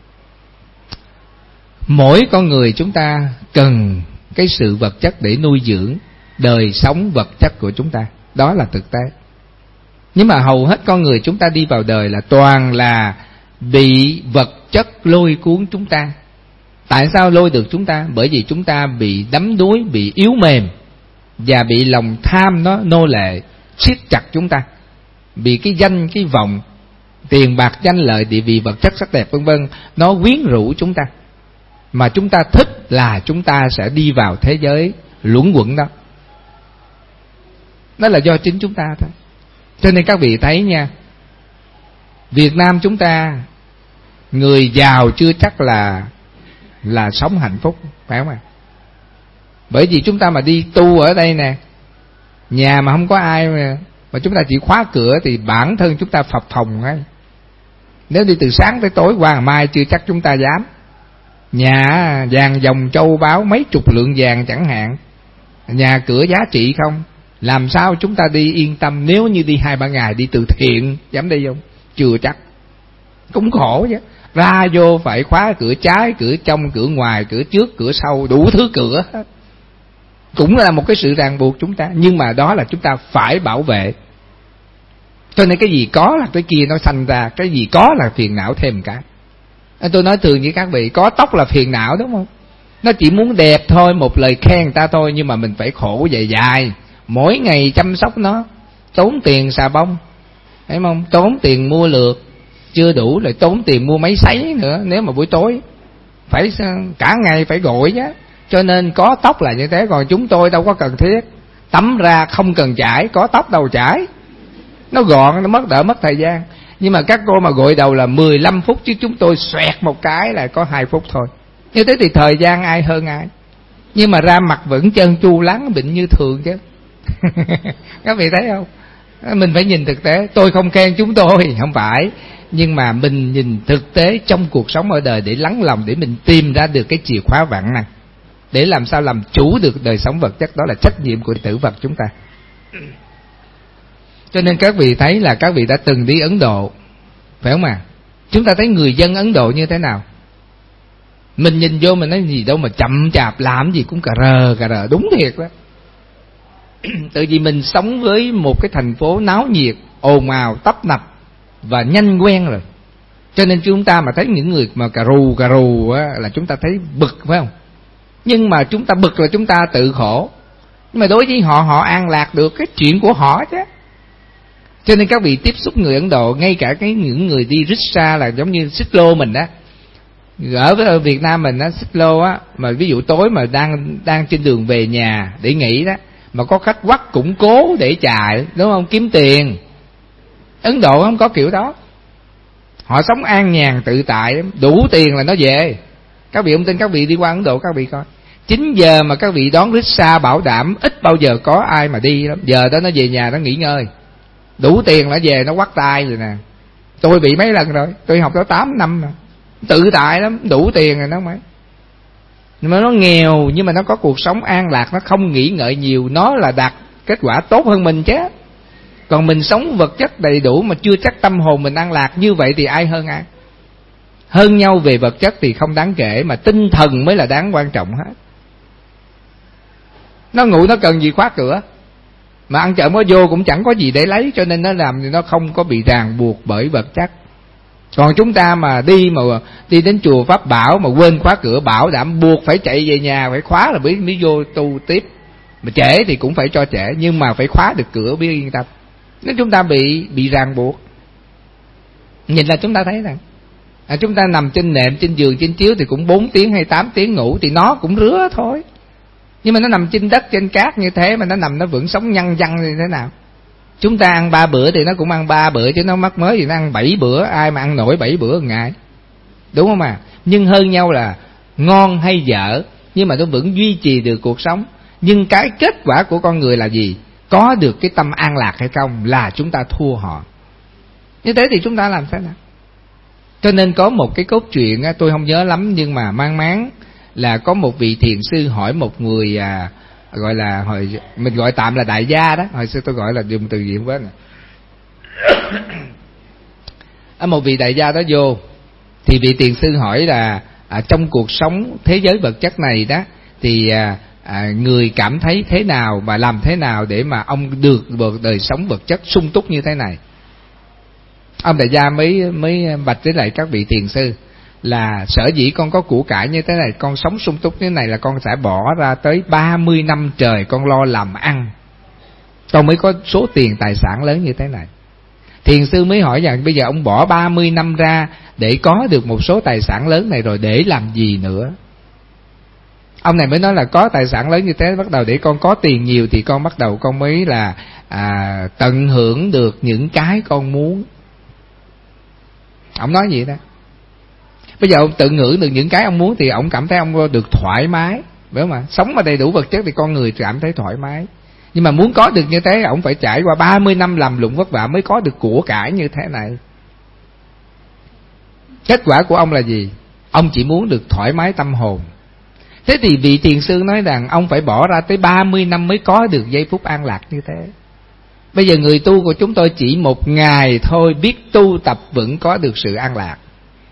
mỗi con người chúng ta cần cái sự vật chất để nuôi dưỡng đời sống vật chất của chúng ta. Đó là thực tế. Nhưng mà hầu hết con người chúng ta đi vào đời là toàn là bị vật chất lôi cuốn chúng ta. Tại sao lôi được chúng ta? Bởi vì chúng ta bị đắm đuối, bị yếu mềm, và bị lòng tham nó nô lệ, siết chặt chúng ta. Bị cái danh, cái vọng, tiền bạc, danh lợi, địa vị, vật chất, sắc đẹp vân vân nó quyến rũ chúng ta, mà chúng ta thích là chúng ta sẽ đi vào thế giới luẩn quẩn đó. Đó là do chính chúng ta thôi. Cho nên các vị thấy nha, Việt Nam chúng ta, người giàu chưa chắc là là sống hạnh phúc, phải không ạ? Bởi vì chúng ta mà đi tu ở đây nè, nhà mà không có ai mà, mà chúng ta chỉ khóa cửa thì bản thân chúng ta phập phồng ngay. Nếu đi từ sáng tới tối qua mai chưa chắc chúng ta dám. Nhà vàng dòng châu báu mấy chục lượng vàng chẳng hạn, nhà cửa giá trị không, làm sao chúng ta đi yên tâm? Nếu như đi hai ba ngày đi từ thiện dám đi không? Chưa chắc. Cũng khổ chứ. Ra vô phải khóa cửa trái, cửa trong, cửa ngoài, cửa trước, cửa sau, đủ thứ cửa. Cũng là một cái sự ràng buộc chúng ta, nhưng mà đó là chúng ta phải bảo vệ. Cho nên cái gì có là cái kia nó sanh ra, cái gì có là phiền não thêm cái. Tôi nói thường với các vị, có tóc là phiền não đúng không? Nó chỉ muốn đẹp thôi, một lời khen người ta thôi, nhưng mà mình phải khổ dài dài, mỗi ngày chăm sóc nó, tốn tiền xà bông, thấy không? Tốn tiền mua lược, chưa đủ lại tốn tiền mua máy sấy nữa. Nếu mà buổi tối phải cả ngày phải gội chứ. Cho nên có tóc là như thế. Còn chúng tôi đâu có cần thiết, tắm ra không cần chải, có tóc đâu chải, nó gọn, nó mất đỡ mất thời gian. Nhưng mà các cô mà gội đầu là mười lăm phút, chứ chúng tôi xoẹt một cái là có hai phút thôi. Như thế thì thời gian ai hơn ai. Nhưng mà ra mặt vẫn trơn tru láng bệnh như thường chứ. Các vị thấy không? Mình phải nhìn thực tế. Tôi không khen chúng tôi, không phải, nhưng mà mình nhìn thực tế trong cuộc sống ở đời để lắng lòng, để mình tìm ra được cái chìa khóa vạn năng, để làm sao làm chủ được đời sống vật chất. Đó là trách nhiệm của tử vật chúng ta. Cho nên các vị thấy là các vị đã từng đi Ấn Độ, phải không à? Chúng ta thấy người dân Ấn Độ như thế nào? Mình nhìn vô mình nói gì đâu mà chậm chạp, làm gì cũng cà rờ cà rờ. Đúng thiệt đó. Tại vì mình sống với một cái thành phố náo nhiệt, ồn ào, tấp nập và nhanh quen rồi. Cho nên chúng ta mà thấy những người mà cà rù cà rù á, là chúng ta thấy bực, phải không? Nhưng mà chúng ta bực là chúng ta tự khổ. Nhưng mà đối với họ, họ an lạc được, cái chuyện của họ chứ. Cho nên các vị tiếp xúc người Ấn Độ, ngay cả cái những người đi rickshaw là giống như xích lô mình đó. Ở Việt Nam mình á, xích lô á, mà ví dụ tối mà đang đang trên đường về nhà để nghỉ đó, mà có khách quắt cũng cố để chạy, đúng không? Kiếm tiền. Ấn Độ không có kiểu đó. Họ sống an nhàn tự tại, đủ tiền là nó về. Các vị không tin, các vị đi qua Ấn Độ các vị coi. chín giờ mà các vị đón rickshaw bảo đảm ít bao giờ có ai mà đi lắm. Giờ đó nó về nhà nó nghỉ ngơi. Đủ tiền là về nó quắt tay rồi nè. Tôi bị mấy lần rồi, tôi học tới tám năm rồi. Tự tại lắm, đủ tiền rồi nó mới. Nhưng mà nó nghèo, nhưng mà nó có cuộc sống an lạc, nó không nghĩ ngợi nhiều, nó là đạt kết quả tốt hơn mình chứ. Còn mình sống vật chất đầy đủ mà chưa chắc tâm hồn mình an lạc, như vậy thì ai hơn ai? Hơn nhau về vật chất thì không đáng kể, mà tinh thần mới là đáng quan trọng hết. Nó ngủ nó cần gì khóa cửa, mà ăn trộm có vô cũng chẳng có gì để lấy, cho nên nó làm thì nó không có bị ràng buộc bởi vật chất. Còn chúng ta mà đi mà đi đến chùa Pháp Bảo mà quên khóa cửa, bảo đảm buộc phải chạy về nhà, phải khóa là mới, mới vô tu tiếp. Mà trễ thì cũng phải cho trễ, nhưng mà phải khóa được cửa biết yên tâm. Nếu chúng ta bị bị ràng buộc, nhìn là chúng ta thấy rằng à, chúng ta nằm trên nệm, trên giường, trên chiếu thì cũng bốn tiếng hay tám tiếng ngủ, thì nó cũng rứa thôi. Nhưng mà nó nằm trên đất, trên cát như thế mà nó nằm nó vẫn sống nhăn nhăn như thế nào. Chúng ta ăn ba bữa thì nó cũng ăn ba bữa, chứ nó mắc mới thì nó ăn bảy bữa. Ai mà ăn nổi bảy bữa một ngày, đúng không à? Nhưng hơn nhau là ngon hay dở, nhưng mà nó vẫn duy trì được cuộc sống. Nhưng cái kết quả của con người là gì? Có được cái tâm an lạc hay không là chúng ta thua họ. Như thế thì chúng ta làm sao nào? Cho nên có một cái cốt truyện tôi không nhớ lắm, nhưng mà mang máng là có một vị thiền sư hỏi một người à, gọi là hồi mình gọi tạm là đại gia đó, hồi xưa tôi gọi là dùng từ gì không biết nè. Ở một vị đại gia đó vô thì vị thiền sư hỏi là à, trong cuộc sống thế giới vật chất này đó thì à, à, người cảm thấy thế nào và làm thế nào để mà ông được một đời sống vật chất sung túc như thế này. Ông đại gia mới mới bạch với lại các vị thiền sư là sở dĩ con có của cải như thế này, con sống sung túc như thế này, là con sẽ bỏ ra tới ba mươi năm trời con lo làm ăn, con mới có số tiền tài sản lớn như thế này. Thiền sư mới hỏi rằng bây giờ ông bỏ ba mươi năm ra để có được một số tài sản lớn này rồi để làm gì nữa? Ông này mới nói là có tài sản lớn như thế, bắt đầu để con có tiền nhiều thì con bắt đầu con mới là à, tận hưởng được những cái con muốn. Ông nói gì đó. Bây giờ ông tận hưởng được những cái ông muốn thì ông cảm thấy ông được thoải mái, phải không ạ? Sống mà đầy đủ vật chất thì con người cảm thấy thoải mái. Nhưng mà muốn có được như thế, ông phải trải qua ba mươi năm làm lụng vất vả mới có được của cải như thế này. Kết quả của ông là gì? Ông chỉ muốn được thoải mái tâm hồn. Thế thì vị thiền sư nói rằng ông phải bỏ ra tới ba mươi năm mới có được giây phút an lạc như thế. Bây giờ người tu của chúng tôi chỉ một ngày thôi biết tu tập vẫn có được sự an lạc.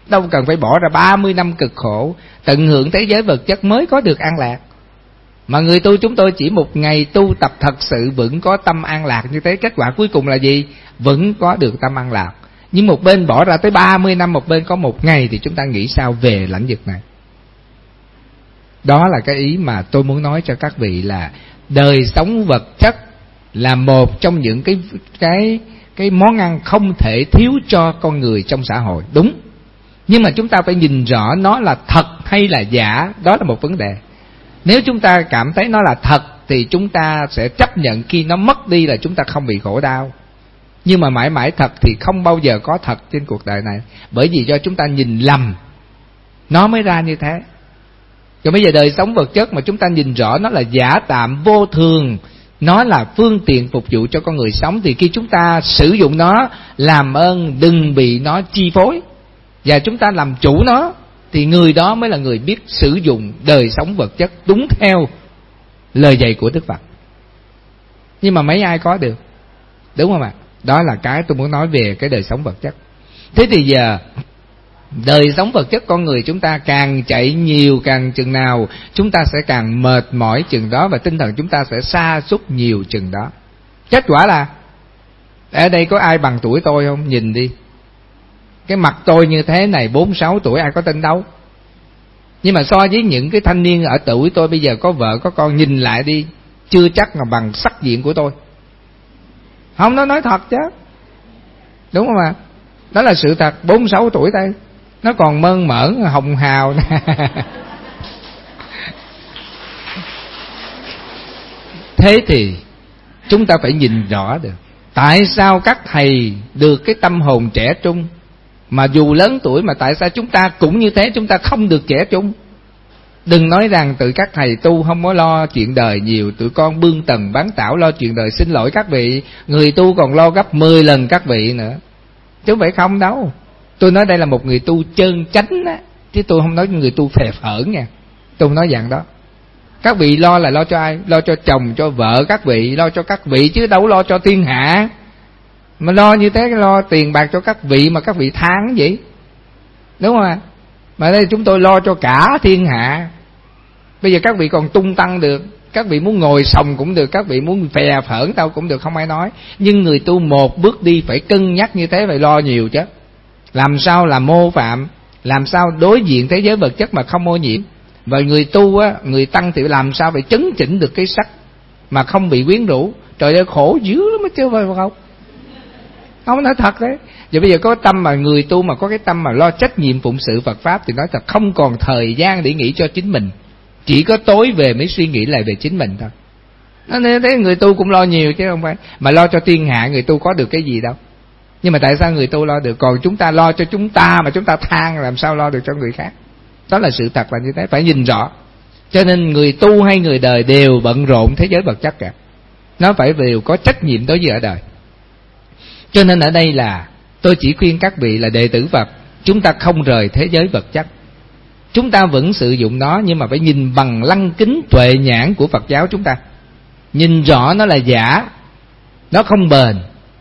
đâu cần phải bỏ ra ba mươi năm cực khổ tận hưởng thế giới vật chất mới có được an lạc. Mà người tu chúng tôi chỉ một ngày tu tập thật sự vẫn có tâm an lạc như thế, kết quả cuối cùng là gì? Vẫn có được tâm an lạc. Nhưng một bên bỏ ra tới ba mươi năm, một bên có một ngày, thì chúng ta nghĩ sao về lãnh vực này? Đó là cái ý mà tôi muốn nói cho các vị, là đời sống vật chất là một trong những cái cái cái món ăn không thể thiếu cho con người trong xã hội, đúng. Nhưng mà chúng ta phải nhìn rõ nó là thật hay là giả, đó là một vấn đề. Nếu chúng ta cảm thấy nó là thật thì chúng ta sẽ chấp nhận khi nó mất đi là chúng ta không bị khổ đau. Nhưng mà mãi mãi thật thì không bao giờ có thật trên cuộc đời này, bởi vì do chúng ta nhìn lầm nó mới ra như thế. Còn bây giờ đời sống vật chất mà chúng ta nhìn rõ nó là giả tạm vô thường, nó là phương tiện phục vụ cho con người sống, thì khi chúng ta sử dụng nó, làm ơn đừng bị nó chi phối, và chúng ta làm chủ nó, thì người đó mới là người biết sử dụng đời sống vật chất đúng theo lời dạy của Đức Phật. Nhưng mà mấy ai có được, đúng không ạ? Đó là cái tôi muốn nói về cái đời sống vật chất. Thế thì giờ đời sống vật chất con người chúng ta càng chạy nhiều, càng chừng nào chúng ta sẽ càng mệt mỏi chừng đó, và tinh thần chúng ta sẽ sa sút nhiều chừng đó. Kết quả là ở đây có ai bằng tuổi tôi không? Nhìn đi, cái mặt tôi như thế này, bốn sáu tuổi ai có tin đâu. Nhưng mà so với những cái thanh niên ở tuổi tôi bây giờ có vợ có con, nhìn lại đi, chưa chắc là bằng sắc diện của tôi. Không, nó nói thật chứ, đúng không ạ? Đó là sự thật. Bốn sáu tuổi đây nó còn mơn mởn hồng hào. Thế thì chúng ta phải nhìn rõ được tại sao các thầy được cái tâm hồn trẻ trung, mà dù lớn tuổi mà tại sao chúng ta cũng như thế, chúng ta không được trẻ trung. Đừng nói rằng tự các thầy tu không có lo chuyện đời nhiều, tụi con bươn tầng bán tảo lo chuyện đời. Xin lỗi các vị, người tu còn lo gấp mười lần các vị nữa, chứ không phải không đâu. Tôi nói đây là một người tu chân chánh á, chứ tôi không nói người tu phè phỡn nha. Tôi không nói dạng đó. Các vị lo là lo cho ai? Lo cho chồng, cho vợ các vị, lo cho các vị, chứ đâu lo cho thiên hạ. Mà lo như thế, lo tiền bạc cho các vị mà các vị than vậy, đúng không ạ? Mà đây chúng tôi lo cho cả thiên hạ. Bây giờ các vị còn tung tăng được, các vị muốn ngồi sòng cũng được, các vị muốn phè phỡn tao cũng được, không ai nói. Nhưng người tu một bước đi phải cân nhắc như thế, phải lo nhiều chứ. Làm sao là mô phạm, làm sao đối diện thế giới vật chất mà không ô nhiễm. Và người tu á, người tăng thì làm sao phải chấn chỉnh được cái sắc mà không bị quyến rũ. Trời ơi khổ dữ lắm chứ phải không? Không, nói thật đấy. Giờ bây giờ có tâm mà người tu mà có cái tâm mà lo trách nhiệm phụng sự Phật Pháp thì nói thật không còn thời gian để nghĩ cho chính mình. Chỉ có tối về mới suy nghĩ lại về chính mình thôi. Nên thế người tu cũng lo nhiều chứ không phải. Mà lo cho thiên hạ người tu có được cái gì đâu. Nhưng mà tại sao người tu lo được, còn chúng ta lo cho chúng ta mà chúng ta than, làm sao lo được cho người khác? Đó là sự thật là như thế, phải nhìn rõ. Cho nên người tu hay người đời đều bận rộn thế giới vật chất cả. Nó phải đều có trách nhiệm đối với ở đời. Cho nên ở đây là tôi chỉ khuyên các vị là đệ tử Phật, chúng ta không rời thế giới vật chất. Chúng ta vẫn sử dụng nó, nhưng mà phải nhìn bằng lăng kính tuệ nhãn của Phật giáo chúng ta. Nhìn rõ nó là giả, nó không bền,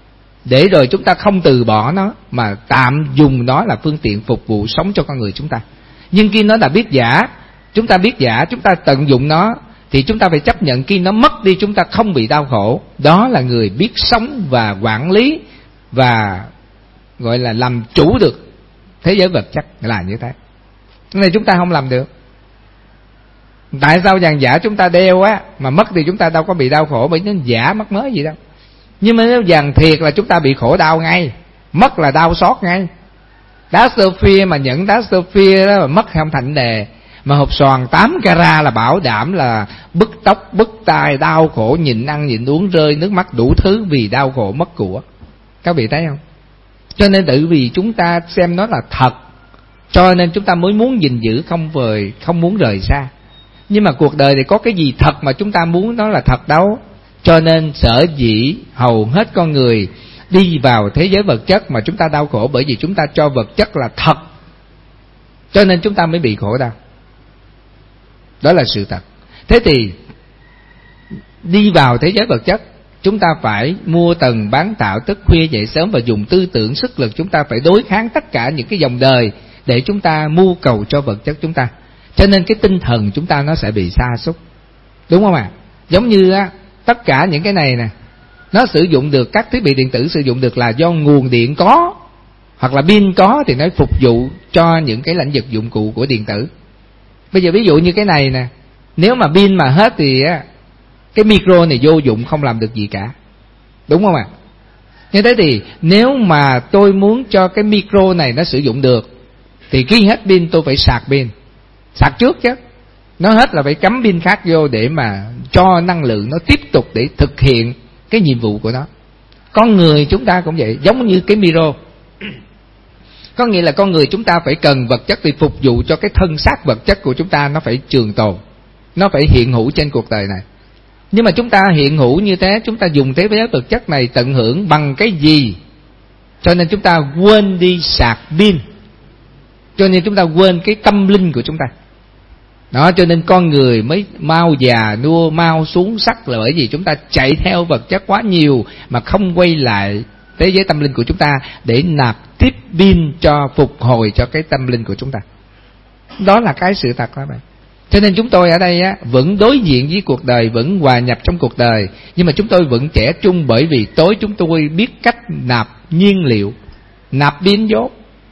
để rồi chúng ta không từ bỏ nó, mà tạm dùng nó là phương tiện phục vụ sống cho con người chúng ta. Nhưng khi nó đã biết giả, chúng ta biết giả, chúng ta tận dụng nó, thì chúng ta phải chấp nhận khi nó mất đi chúng ta không bị đau khổ. Đó là người biết sống và quản lý và gọi là làm chủ được thế giới vật chất, là như thế. Cái này chúng ta không làm được. Tại sao vàng giả chúng ta đeo á mà mất thì chúng ta đâu có bị đau khổ, bởi nó giả mất mới gì đâu. Nhưng mà nếu vàng thiệt là chúng ta bị khổ đau ngay, mất là đau xót ngay. Đá sapphire mà nhận đá sapphire đó mà mất không thành đề, mà hộp xoàn tám carat là bảo đảm là bứt tóc bứt tai, đau khổ, nhịn ăn nhịn uống, rơi nước mắt đủ thứ vì đau khổ mất của. Các vị thấy không? Cho nên tự vì chúng ta xem nó là thật, cho nên chúng ta mới muốn gìn giữ, không vời, không muốn rời xa. Nhưng mà cuộc đời thì có cái gì thật mà chúng ta muốn nó là thật đâu. Cho nên sở dĩ hầu hết con người đi vào thế giới vật chất mà chúng ta đau khổ, bởi vì chúng ta cho vật chất là thật, cho nên chúng ta mới bị khổ đau. Đó là sự thật. Thế thì đi vào thế giới vật chất, chúng ta phải mua tầng bán tạo, tức khuya dậy sớm và dùng tư tưởng sức lực, chúng ta phải đối kháng tất cả những cái dòng đời để chúng ta mưu cầu cho vật chất chúng ta. Cho nên cái tinh thần chúng ta nó sẽ bị sa sút, đúng không ạ? À? Giống như á, tất cả những cái này nè, nó sử dụng được, các thiết bị điện tử sử dụng được là do nguồn điện có, hoặc là pin có thì nó phục vụ cho những cái lĩnh vực dụng cụ của điện tử. Bây giờ ví dụ như cái này nè, nếu mà pin mà hết thì á, cái micro này vô dụng, không làm được gì cả, đúng không ạ? À? Như thế thì nếu mà tôi muốn cho cái micro này nó sử dụng được thì khi hết pin tôi phải sạc pin, sạc trước chứ. Nó hết là phải cắm pin khác vô để mà cho năng lượng nó tiếp tục để thực hiện cái nhiệm vụ của nó. Con người chúng ta cũng vậy, giống như cái micro. Có nghĩa là con người chúng ta phải cần vật chất để phục vụ cho cái thân xác vật chất của chúng ta, nó phải trường tồn, nó phải hiện hữu trên cuộc đời này. Nhưng mà chúng ta hiện hữu như thế, chúng ta dùng thế giới vật chất này tận hưởng bằng cái gì? Cho nên chúng ta quên đi sạc pin, cho nên chúng ta quên cái tâm linh của chúng ta. Đó, cho nên con người mới mau già nua, mau xuống sắc, là bởi vì chúng ta chạy theo vật chất quá nhiều mà không quay lại thế giới tâm linh của chúng ta để nạp tiếp pin cho phục hồi cho cái tâm linh của chúng ta. Đó là cái sự thật đó bạn. Cho nên chúng tôi ở đây á, vẫn đối diện với cuộc đời, vẫn hòa nhập trong cuộc đời, nhưng mà chúng tôi vẫn trẻ trung, bởi vì tối chúng tôi biết cách nạp nhiên liệu, nạp pin vô.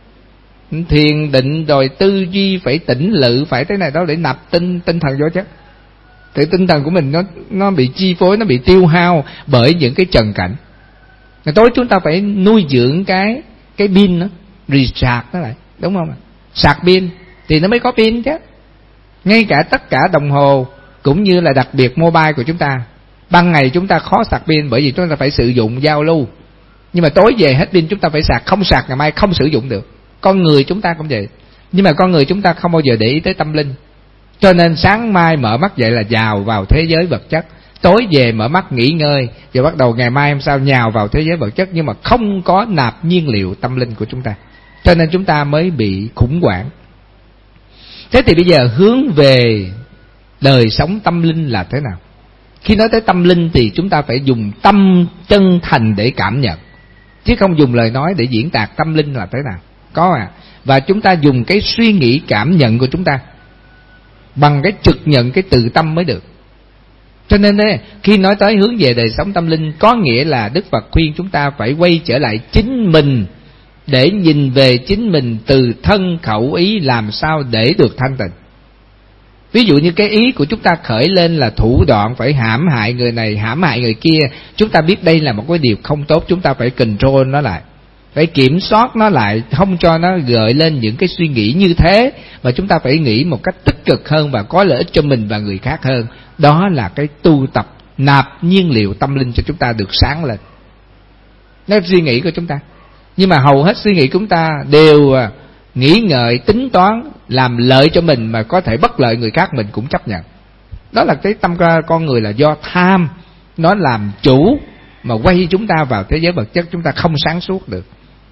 Thiền định rồi tư duy phải tỉnh lự, phải thế này đó để nạp tinh tinh thần vô chứ. Thì tinh thần của mình nó nó bị chi phối, nó bị tiêu hao bởi những cái trần cảnh. Tối chúng ta phải nuôi dưỡng cái cái pin nó, recharge nó lại, đúng không? Sạc pin thì nó mới có pin chứ. Ngay cả tất cả đồng hồ cũng như là đặc biệt mobile của chúng ta, ban ngày chúng ta khó sạc pin bởi vì chúng ta phải sử dụng giao lưu, nhưng mà tối về hết pin chúng ta phải sạc, không sạc ngày mai không sử dụng được. Con người chúng ta cũng vậy, nhưng mà con người chúng ta không bao giờ để ý tới tâm linh. Cho nên sáng mai mở mắt dậy là nhào vào thế giới vật chất, tối về mở mắt nghỉ ngơi, rồi bắt đầu ngày mai hôm sau nhào vào thế giới vật chất, nhưng mà không có nạp nhiên liệu tâm linh của chúng ta. Cho nên chúng ta mới bị khủng hoảng. Thế thì bây giờ hướng về đời sống tâm linh là thế nào? Khi nói tới tâm linh thì chúng ta phải dùng tâm chân thành để cảm nhận, chứ không dùng lời nói để diễn đạt tâm linh là thế nào. Có à. Và chúng ta dùng cái suy nghĩ cảm nhận của chúng ta, bằng cái trực nhận cái từ tâm mới được. Cho nên đấy, khi nói tới hướng về đời sống tâm linh, có nghĩa là Đức Phật khuyên chúng ta phải quay trở lại chính mình, để nhìn về chính mình từ thân khẩu ý, làm sao để được thanh tịnh. Ví dụ như cái ý của chúng ta khởi lên là thủ đoạn phải hãm hại người này, hãm hại người kia, chúng ta biết đây là một cái điều không tốt, chúng ta phải control nó lại, phải kiểm soát nó lại, không cho nó gợi lên những cái suy nghĩ như thế, mà chúng ta phải nghĩ một cách tích cực hơn và có lợi ích cho mình và người khác hơn. Đó là cái tu tập nạp nhiên liệu tâm linh cho chúng ta được sáng lên. Đó là suy nghĩ của chúng ta. Nhưng mà hầu hết suy nghĩ của chúng ta đều nghĩ ngợi, tính toán, làm lợi cho mình mà có thể bất lợi người khác mình cũng chấp nhận. Đó là cái tâm con người là do tham nó làm chủ, mà quay chúng ta vào thế giới vật chất, chúng ta không sáng suốt được.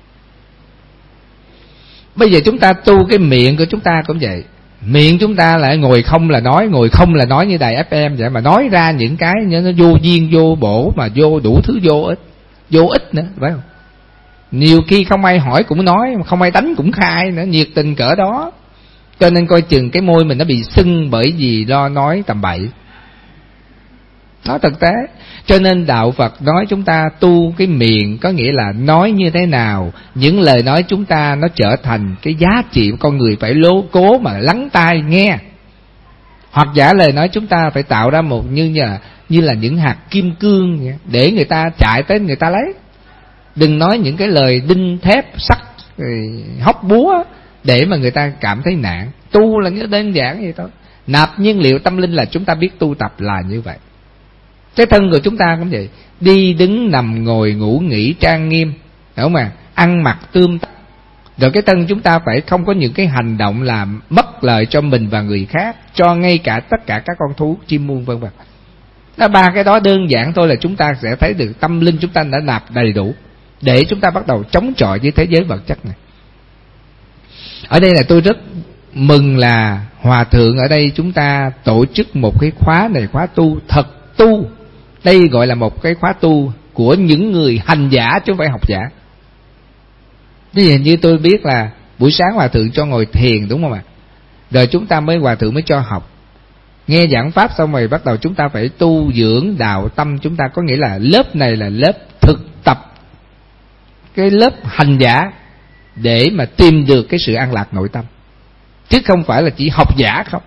Bây giờ chúng ta tu cái miệng của chúng ta cũng vậy. Miệng chúng ta lại ngồi không là nói, ngồi không là nói như đài ép em vậy, mà nói ra những cái nó vô duyên, vô bổ, mà vô đủ thứ vô ích, vô ích nữa, phải không? Nhiều khi không ai hỏi cũng nói, không ai đánh cũng khai nữa, nhiệt tình cỡ đó. Cho nên coi chừng cái môi mình nó bị sưng bởi vì lo nói tầm bậy. Đó thực tế. Cho nên đạo Phật nói chúng ta tu cái miệng, có nghĩa là nói như thế nào, những lời nói chúng ta nó trở thành cái giá trị của con người phải lố cố mà lắng tai nghe. Hoặc giả lời nói chúng ta phải tạo ra một như là, như là những hạt kim cương vậy, để người ta chạy tới người ta lấy. Đừng nói những cái lời đinh thép sắt hóc búa để mà người ta cảm thấy nản. Tu là như đơn giản vậy thôi. Nạp nhiên liệu tâm linh là chúng ta biết tu tập là như vậy. Cái thân của chúng ta cũng vậy, đi đứng nằm ngồi ngủ nghỉ trang nghiêm, hiểu không ạ? Ăn mặc tươm tất. Rồi cái thân chúng ta phải không có những cái hành động làm mất lợi cho mình và người khác, cho ngay cả tất cả các con thú, chim muôn vân vân. Đó, ba cái đó đơn giản thôi là chúng ta sẽ thấy được tâm linh chúng ta đã nạp đầy đủ, để chúng ta bắt đầu chống chọi với thế giới vật chất này. Ở đây là tôi rất mừng là Hòa Thượng ở đây chúng ta tổ chức một cái khóa này, khóa tu thật tu. Đây gọi là một cái khóa tu của những người hành giả chứ không phải học giả. Thế như tôi biết là Buổi sáng hòa thượng cho ngồi thiền, đúng không ạ? Rồi chúng ta mới hòa thượng mới cho học. Nghe giảng pháp xong rồi bắt đầu chúng ta phải tu dưỡng đạo tâm chúng ta. Có nghĩa là lớp này là lớp thực tập, cái lớp hành giả, để mà tìm được cái sự an lạc nội tâm, chứ không phải là chỉ học giả không.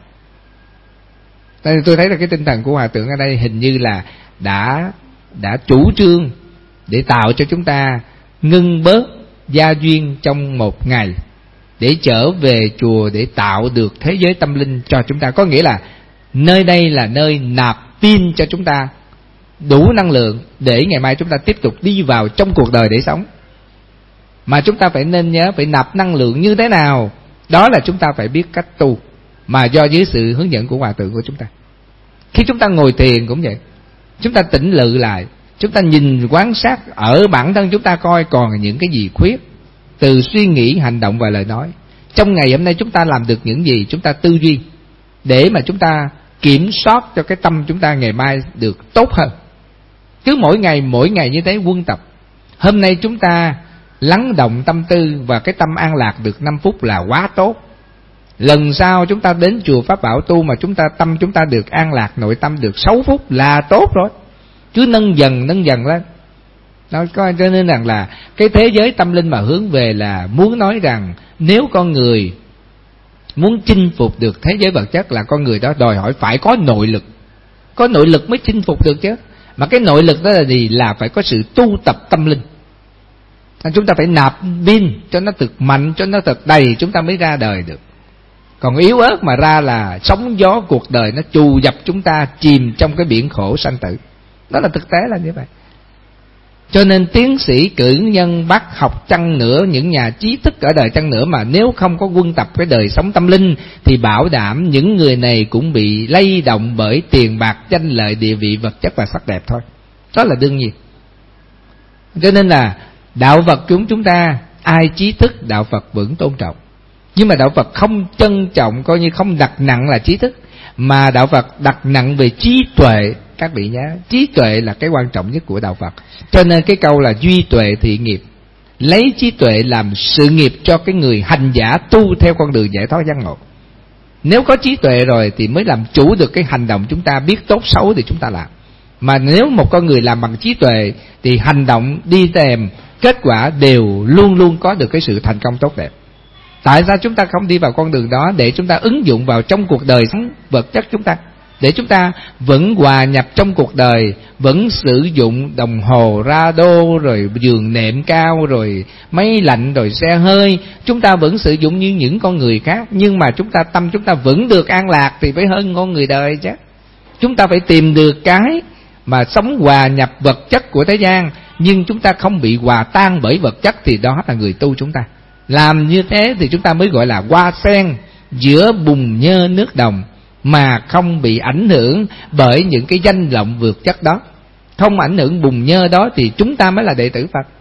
Tôi thấy là cái tinh thần của hòa thượng ở đây hình như là đã đã chủ trương để tạo cho chúng ta ngưng bớt gia duyên trong một ngày, để trở về chùa để tạo được thế giới tâm linh cho chúng ta. Có nghĩa là nơi đây là nơi nạp pin cho chúng ta đủ năng lượng để ngày mai chúng ta tiếp tục đi vào trong cuộc đời để sống. Mà chúng ta phải nên nhớ, phải nạp năng lượng như thế nào, đó là chúng ta phải biết cách tu, mà do dưới sự hướng dẫn của hòa thượng của chúng ta. Khi chúng ta ngồi thiền cũng vậy, chúng ta tỉnh lự lại, chúng ta nhìn quan sát ở bản thân chúng ta coi còn những cái gì khuyết, từ suy nghĩ, hành động và lời nói. Trong ngày hôm nay chúng ta làm được những gì, chúng ta tư duy để mà chúng ta kiểm soát cho cái tâm chúng ta ngày mai được tốt hơn. Cứ mỗi ngày mỗi ngày như thế quân tập. Hôm nay chúng ta lắng động tâm tư và cái tâm an lạc được năm phút là quá tốt. Lần sau chúng ta đến chùa Pháp Bảo tu mà chúng ta tâm chúng ta được an lạc nội tâm được sáu phút là tốt rồi. Cứ nâng dần nâng dần lên. Đó, cho nên rằng là cái thế giới tâm linh mà hướng về là muốn nói rằng nếu con người muốn chinh phục được thế giới vật chất là con người đó đòi hỏi phải có nội lực. Có nội lực mới chinh phục được chứ. Mà cái nội lực đó là gì? Là phải có sự tu tập tâm linh. Chúng ta phải nạp pin cho nó thật mạnh, cho nó thật đầy, chúng ta mới ra đời được. Còn yếu ớt mà ra là sóng gió cuộc đời nó trù dập chúng ta, chìm trong cái biển khổ sanh tử. Đó là thực tế là như vậy. Cho nên tiến sĩ, cử nhân, bác học chăng nữa, những nhà trí thức ở đời chăng nữa, mà nếu không có quân tập cái đời sống tâm linh thì bảo đảm những người này cũng bị lay động bởi tiền bạc, danh lợi, địa vị, vật chất và sắc đẹp thôi. Đó là đương nhiên. Cho nên là đạo Phật chúng chúng ta ai trí thức đạo Phật vẫn tôn trọng. Nhưng mà đạo Phật không trân trọng, coi như không đặt nặng là trí thức, mà đạo Phật đặt nặng về trí tuệ. Các vị nhớ, trí tuệ là cái quan trọng nhất của đạo Phật. Cho nên cái câu là duy tuệ thị nghiệp, lấy trí tuệ làm sự nghiệp cho cái người hành giả tu theo con đường giải thoát giác ngộ. Nếu có trí tuệ rồi thì mới làm chủ được cái hành động chúng ta, biết tốt xấu thì chúng ta làm. Mà nếu một con người làm bằng trí tuệ thì hành động đi kèm kết quả đều luôn luôn có được cái sự thành công tốt đẹp. Tại sao chúng ta không đi vào con đường đó để chúng ta ứng dụng vào trong cuộc đời sống vật chất chúng ta, để chúng ta vẫn hòa nhập trong cuộc đời, vẫn sử dụng đồng hồ, radio, rồi giường nệm cao, rồi máy lạnh, rồi xe hơi. Chúng ta vẫn sử dụng như những con người khác, nhưng mà chúng ta tâm chúng ta vẫn được an lạc thì phải hơn con người đời chứ. Chúng ta phải tìm được cái mà sống hòa nhập vật chất của thế gian, nhưng chúng ta không bị hòa tan bởi vật chất, thì đó là người tu chúng ta. Làm như thế thì chúng ta mới gọi là hoa sen giữa bùn nhơ nước đồng, mà không bị ảnh hưởng bởi những cái danh vọng vượt chất đó. Không ảnh hưởng bùn nhơ đó thì chúng ta mới là đệ tử Phật.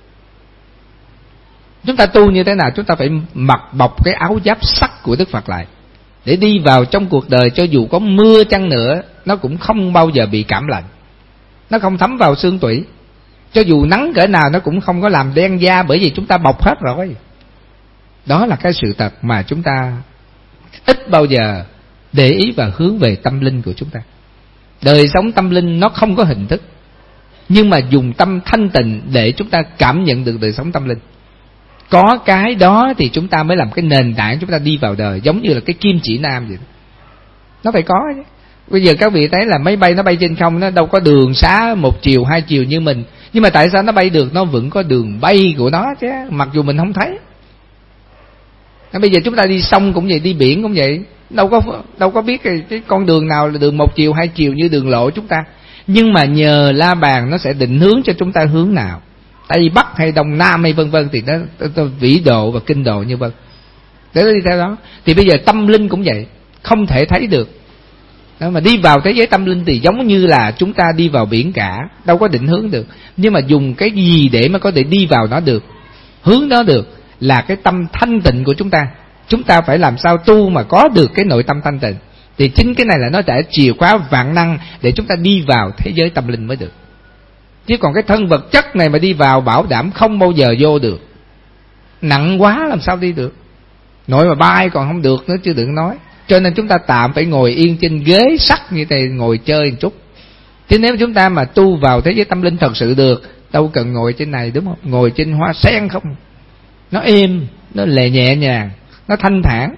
Chúng ta tu như thế nào? Chúng ta phải mặc bọc cái áo giáp sắt của Đức Phật lại, để đi vào trong cuộc đời, cho dù có mưa chăng nữa nó cũng không bao giờ bị cảm lạnh, nó không thấm vào xương tủy. Cho dù nắng cỡ nào nó cũng không có làm đen da, bởi vì chúng ta bọc hết rồi. Đó là cái sự thật mà chúng ta ít bao giờ để ý và hướng về tâm linh của chúng ta. Đời sống tâm linh nó không có hình thức, nhưng mà dùng tâm thanh tịnh để chúng ta cảm nhận được đời sống tâm linh. Có cái đó thì chúng ta mới làm cái nền tảng chúng ta đi vào đời, giống như là cái kim chỉ nam vậy. Nó phải có chứ. Bây giờ các vị thấy là máy bay nó bay trên không, nó đâu có đường xá một chiều hai chiều như mình, nhưng mà tại sao nó bay được? Nó vẫn có đường bay của nó chứ, mặc dù mình không thấy. Bây giờ chúng ta đi sông cũng vậy, đi biển cũng vậy, đâu có đâu có biết cái, cái con đường nào là đường một chiều hai chiều như đường lộ chúng ta. Nhưng mà nhờ La Bàn nó sẽ định hướng cho chúng ta hướng nào, Tây Bắc hay Đông Nam hay vân vân, thì nó, nó, nó vĩ độ và kinh độ như vân, để nó đi theo đó. Thì bây giờ tâm linh cũng vậy, không thể thấy được. Đó, mà đi vào thế giới tâm linh thì giống như là chúng ta đi vào biển cả, đâu có định hướng được. Nhưng mà dùng cái gì để mà có thể đi vào nó được, hướng nó được, là cái tâm thanh tịnh của chúng ta. Chúng ta phải làm sao tu mà có được cái nội tâm thanh tịnh, thì chính cái này là nó đã chìa khóa vạn năng để chúng ta đi vào thế giới tâm linh mới được. Chứ còn cái thân vật chất này mà đi vào bảo đảm không bao giờ vô được, nặng quá làm sao đi được. Nội mà bay còn không được nữa chứ đừng nói. Cho nên chúng ta tạm phải ngồi yên trên ghế sắt như thế, ngồi chơi một chút. Chứ nếu chúng ta mà tu vào thế giới tâm linh thật sự được, đâu cần ngồi trên này, đúng không? Ngồi trên hoa sen không, nó êm, nó lè nhẹ nhàng, nó thanh thản.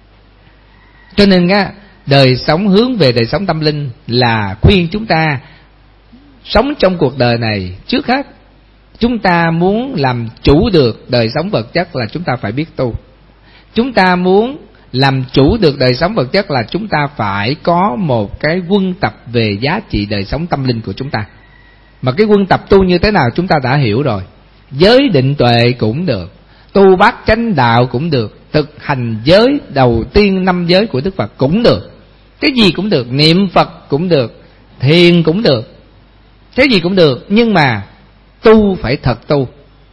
Cho nên á, đời sống hướng về đời sống tâm linh là khuyên chúng ta sống trong cuộc đời này. Trước hết chúng ta muốn làm chủ được đời sống vật chất là chúng ta phải biết tu. Chúng ta muốn làm chủ được đời sống vật chất là chúng ta phải có một cái quân tập về giá trị đời sống tâm linh của chúng ta. Mà cái quân tập tu như thế nào chúng ta đã hiểu rồi. Giới định tuệ cũng được, tu bát chánh đạo cũng được, thực hành giới đầu tiên năm giới của Đức Phật cũng được. Cái gì cũng được, niệm Phật cũng được, thiền cũng được, cái gì cũng được. Nhưng mà tu phải thật tu,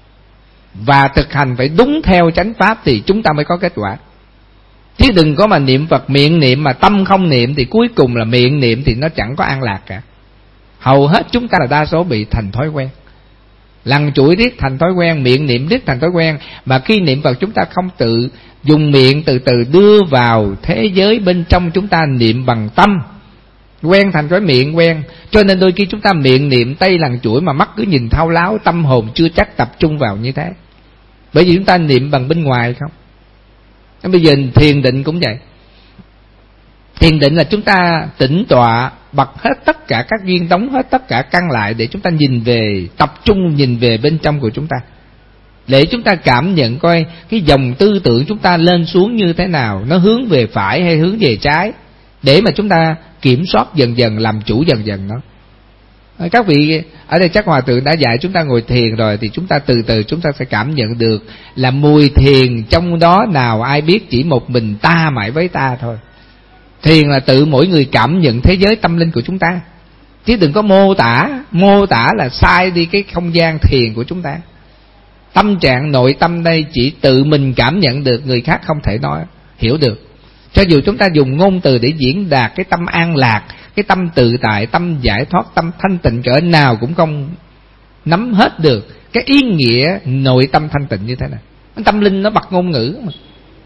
và thực hành phải đúng theo chánh pháp thì chúng ta mới có kết quả. Chứ đừng có mà niệm Phật miệng niệm mà tâm không niệm, thì cuối cùng là miệng niệm thì nó chẳng có an lạc cả. Hầu hết chúng ta là đa số bị thành thói quen, lằn chuỗi riết thành thói quen, miệng niệm riết thành thói quen. Mà khi niệm Phật chúng ta không tự dùng miệng từ từ đưa vào thế giới bên trong, chúng ta niệm bằng tâm, quen thành cái miệng quen. Cho nên đôi khi chúng ta miệng niệm tay lằn chuỗi mà mắt cứ nhìn thao láo, tâm hồn chưa chắc tập trung vào như thế. Bởi vì chúng ta niệm bằng bên ngoài không. Bây giờ thiền định cũng vậy. Thiền định là chúng ta tĩnh tọa, bật hết tất cả các duyên, đóng hết tất cả căn lại, để chúng ta nhìn về, tập trung nhìn về bên trong của chúng ta, để chúng ta cảm nhận coi cái dòng tư tưởng chúng ta lên xuống như thế nào, nó hướng về phải hay hướng về trái, để mà chúng ta kiểm soát dần dần, làm chủ dần dần nó. Các vị ở đây chắc Hòa Thượng đã dạy chúng ta ngồi thiền rồi, thì chúng ta từ từ chúng ta sẽ cảm nhận được là mùi thiền trong đó nào ai biết, chỉ một mình ta mãi với ta thôi. Thiền là tự mỗi người cảm nhận thế giới tâm linh của chúng ta, chứ đừng có mô tả. Mô tả là sai đi cái không gian thiền của chúng ta. Tâm trạng nội tâm đây chỉ tự mình cảm nhận được, người khác không thể nói hiểu được. Cho dù chúng ta dùng ngôn từ để diễn đạt cái tâm an lạc, cái tâm tự tại, tâm giải thoát, tâm thanh tịnh cỡ nào cũng không nắm hết được cái ý nghĩa nội tâm thanh tịnh như thế nào. Tâm linh nó bật ngôn ngữ mà.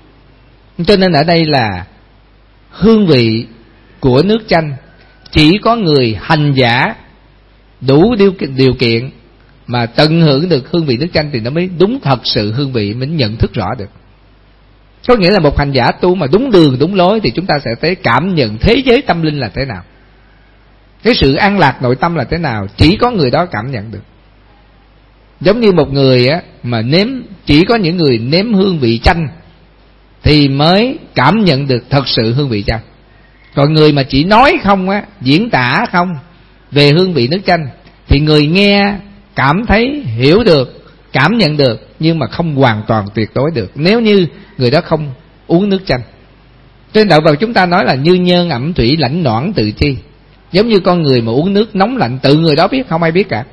Cho nên ở đây là hương vị của nước chanh, chỉ có người hành giả đủ điều, điều kiện mà tận hưởng được hương vị nước chanh thì nó mới đúng thật sự hương vị, mới nhận thức rõ được. Có nghĩa là một hành giả tu mà đúng đường đúng lối thì chúng ta sẽ thấy cảm nhận thế giới tâm linh là thế nào, cái sự an lạc nội tâm là thế nào, chỉ có người đó cảm nhận được. Giống như một người á mà nếm, chỉ có những người nếm hương vị chanh thì mới cảm nhận được thật sự hương vị chanh. Còn người mà chỉ nói không á, diễn tả không về hương vị nước chanh thì người nghe cảm thấy hiểu được, cảm nhận được, nhưng mà không hoàn toàn tuyệt đối được nếu như người đó không uống nước chanh. Trên đạo Phật chúng ta nói là như nhơn ẩm thủy lãnh noãn tự chi. Giống như con người mà uống nước nóng lạnh, tự người đó biết, không ai biết cả.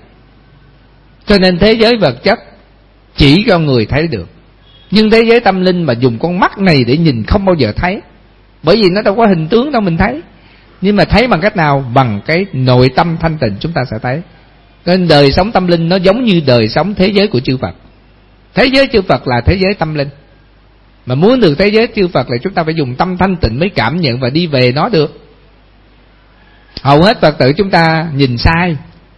Cho nên thế giới vật chất chỉ cho người thấy được, nhưng thế giới tâm linh mà dùng con mắt này để nhìn không bao giờ thấy, bởi vì nó đâu có hình tướng đâu mình thấy. Nhưng mà thấy bằng cách nào? Bằng cái nội tâm thanh tịnh chúng ta sẽ thấy. Nên đời sống tâm linh nó giống như đời sống thế giới của chư Phật. Thế giới chư Phật là thế giới tâm linh. Mà muốn được thế giới chư Phật là chúng ta phải dùng tâm thanh tịnh mới cảm nhận và đi về nó được. Hầu hết Phật tử chúng ta nhìn sai,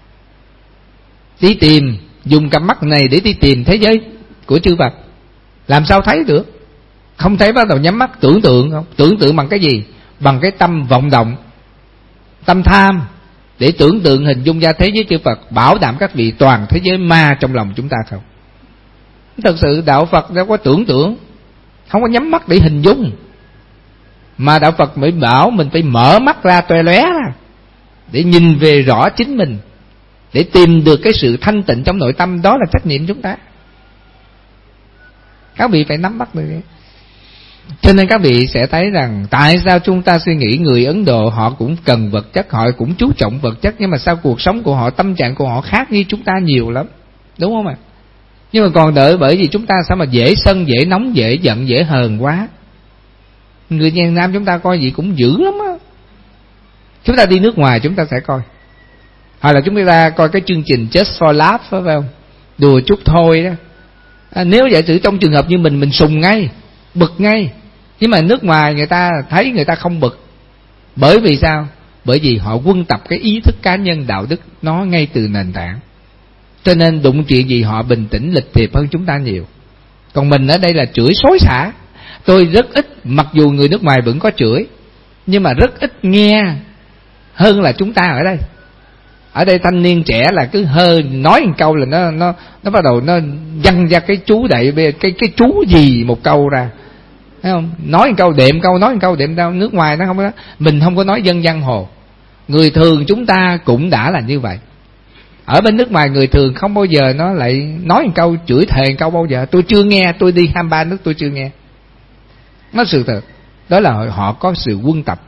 đi tìm, dùng cặp mắt này để đi tìm thế giới của chư Phật. Làm sao thấy được? Không thấy bắt đầu nhắm mắt tưởng tượng không? Tưởng tượng bằng cái gì? Bằng cái tâm vọng động, tâm tham, để tưởng tượng hình dung ra thế giới chư Phật. Bảo đảm các vị toàn thế giới ma trong lòng chúng ta không. Thật sự đạo Phật đâu có tưởng tượng, không có nhắm mắt để hình dung, mà đạo Phật mới bảo mình phải mở mắt ra toe lóe ra để nhìn về rõ chính mình, để tìm được cái sự thanh tịnh trong nội tâm. Đó là trách nhiệm chúng ta. Các vị phải nắm bắt được. Cho nên các vị sẽ thấy rằng tại sao chúng ta suy nghĩ người Ấn Độ họ cũng cần vật chất, họ cũng chú trọng vật chất, nhưng mà sao cuộc sống của họ, tâm trạng của họ khác như chúng ta nhiều lắm, đúng không ạ? Nhưng mà còn đợi bởi vì chúng ta sao mà dễ sân, dễ nóng, dễ giận, dễ hờn quá. Người Việt Nam chúng ta coi gì cũng dữ lắm á. Chúng ta đi nước ngoài chúng ta sẽ coi, hoặc là chúng ta coi cái chương trình Just for Laugh, phải không? Đùa chút thôi đó. À, nếu giả sử trong trường hợp như mình, mình sùng ngay. bực ngay. Nhưng mà nước ngoài người ta thấy người ta không bực. Bởi vì sao? Bởi vì họ quân tập cái ý thức cá nhân đạo đức nó ngay từ nền tảng. Cho nên đụng chuyện gì họ bình tĩnh lịch thiệp hơn chúng ta nhiều. Còn mình ở đây là chửi xối xả. Tôi rất ít, mặc dù người nước ngoài vẫn có chửi, nhưng mà rất ít nghe hơn là chúng ta ở đây. Ở đây thanh niên trẻ là cứ hơi nói một câu là nó nó nó bắt đầu nó văng ra cái chú đậy cái cái chú gì một câu ra, thấy không? Nói một câu đệm câu, nói một câu đệm câu. Nước ngoài nó không có, mình không có nói dân văn hồ. Người thường chúng ta cũng đã là như vậy. Ở bên nước ngoài người thường không bao giờ nó lại nói một câu chửi thề một câu bao giờ. Tôi chưa nghe, tôi đi hai mươi ba nước tôi chưa nghe. Nó sự thật. Đó là họ có sự quân tập.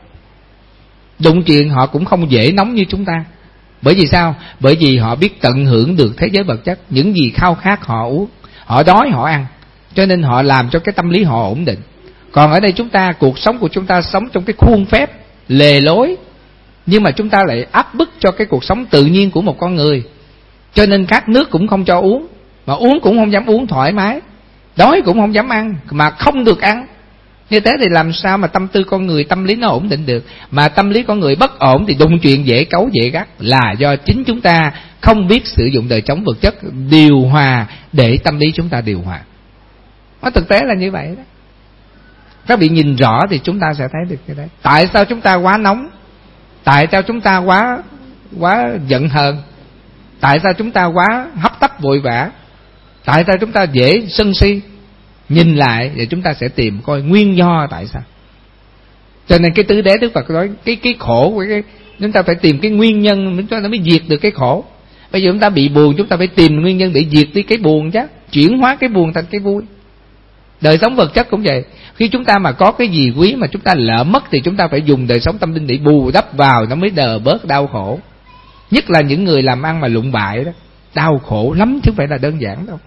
Đụng chuyện họ cũng không dễ nóng như chúng ta. Bởi vì sao? Bởi vì họ biết tận hưởng được thế giới vật chất. Những gì khao khát họ uống, họ đói họ ăn. Cho nên họ làm cho cái tâm lý họ ổn định. Còn ở đây chúng ta, cuộc sống của chúng ta sống trong cái khuôn phép lề lối, nhưng mà chúng ta lại áp bức cho cái cuộc sống tự nhiên của một con người. Cho nên khát nước cũng không cho uống, mà uống cũng không dám uống thoải mái, đói cũng không dám ăn, mà không được ăn. Như thế thì làm sao mà tâm tư con người, tâm lý nó ổn định được. Mà tâm lý con người bất ổn thì đụng chuyện dễ cấu dễ gắt, là do chính chúng ta không biết sử dụng đời sống vật chất điều hòa để tâm lý chúng ta điều hòa. Nó thực tế là như vậy đó. Các vị nhìn rõ thì chúng ta sẽ thấy được cái đấy. Tại sao chúng ta quá nóng? Tại sao chúng ta quá quá giận hờn? Tại sao chúng ta quá hấp tấp vội vã? Tại sao chúng ta dễ sân si? Nhìn lại để chúng ta sẽ tìm coi nguyên do tại sao. Cho nên cái tứ đế Đức Phật nói cái cái khổ của cái, chúng ta phải tìm cái nguyên nhân, chúng ta mới diệt được cái khổ. Bây giờ chúng ta bị buồn, chúng ta phải tìm nguyên nhân để diệt đi cái buồn chứ, chuyển hóa cái buồn thành cái vui. Đời sống vật chất cũng vậy. Khi chúng ta mà có cái gì quý mà chúng ta lỡ mất thì chúng ta phải dùng đời sống tâm linh để bù đắp vào, nó mới đỡ bớt đau khổ. Nhất là những người làm ăn mà lụng bại đó, đau khổ lắm chứ không phải là đơn giản đâu.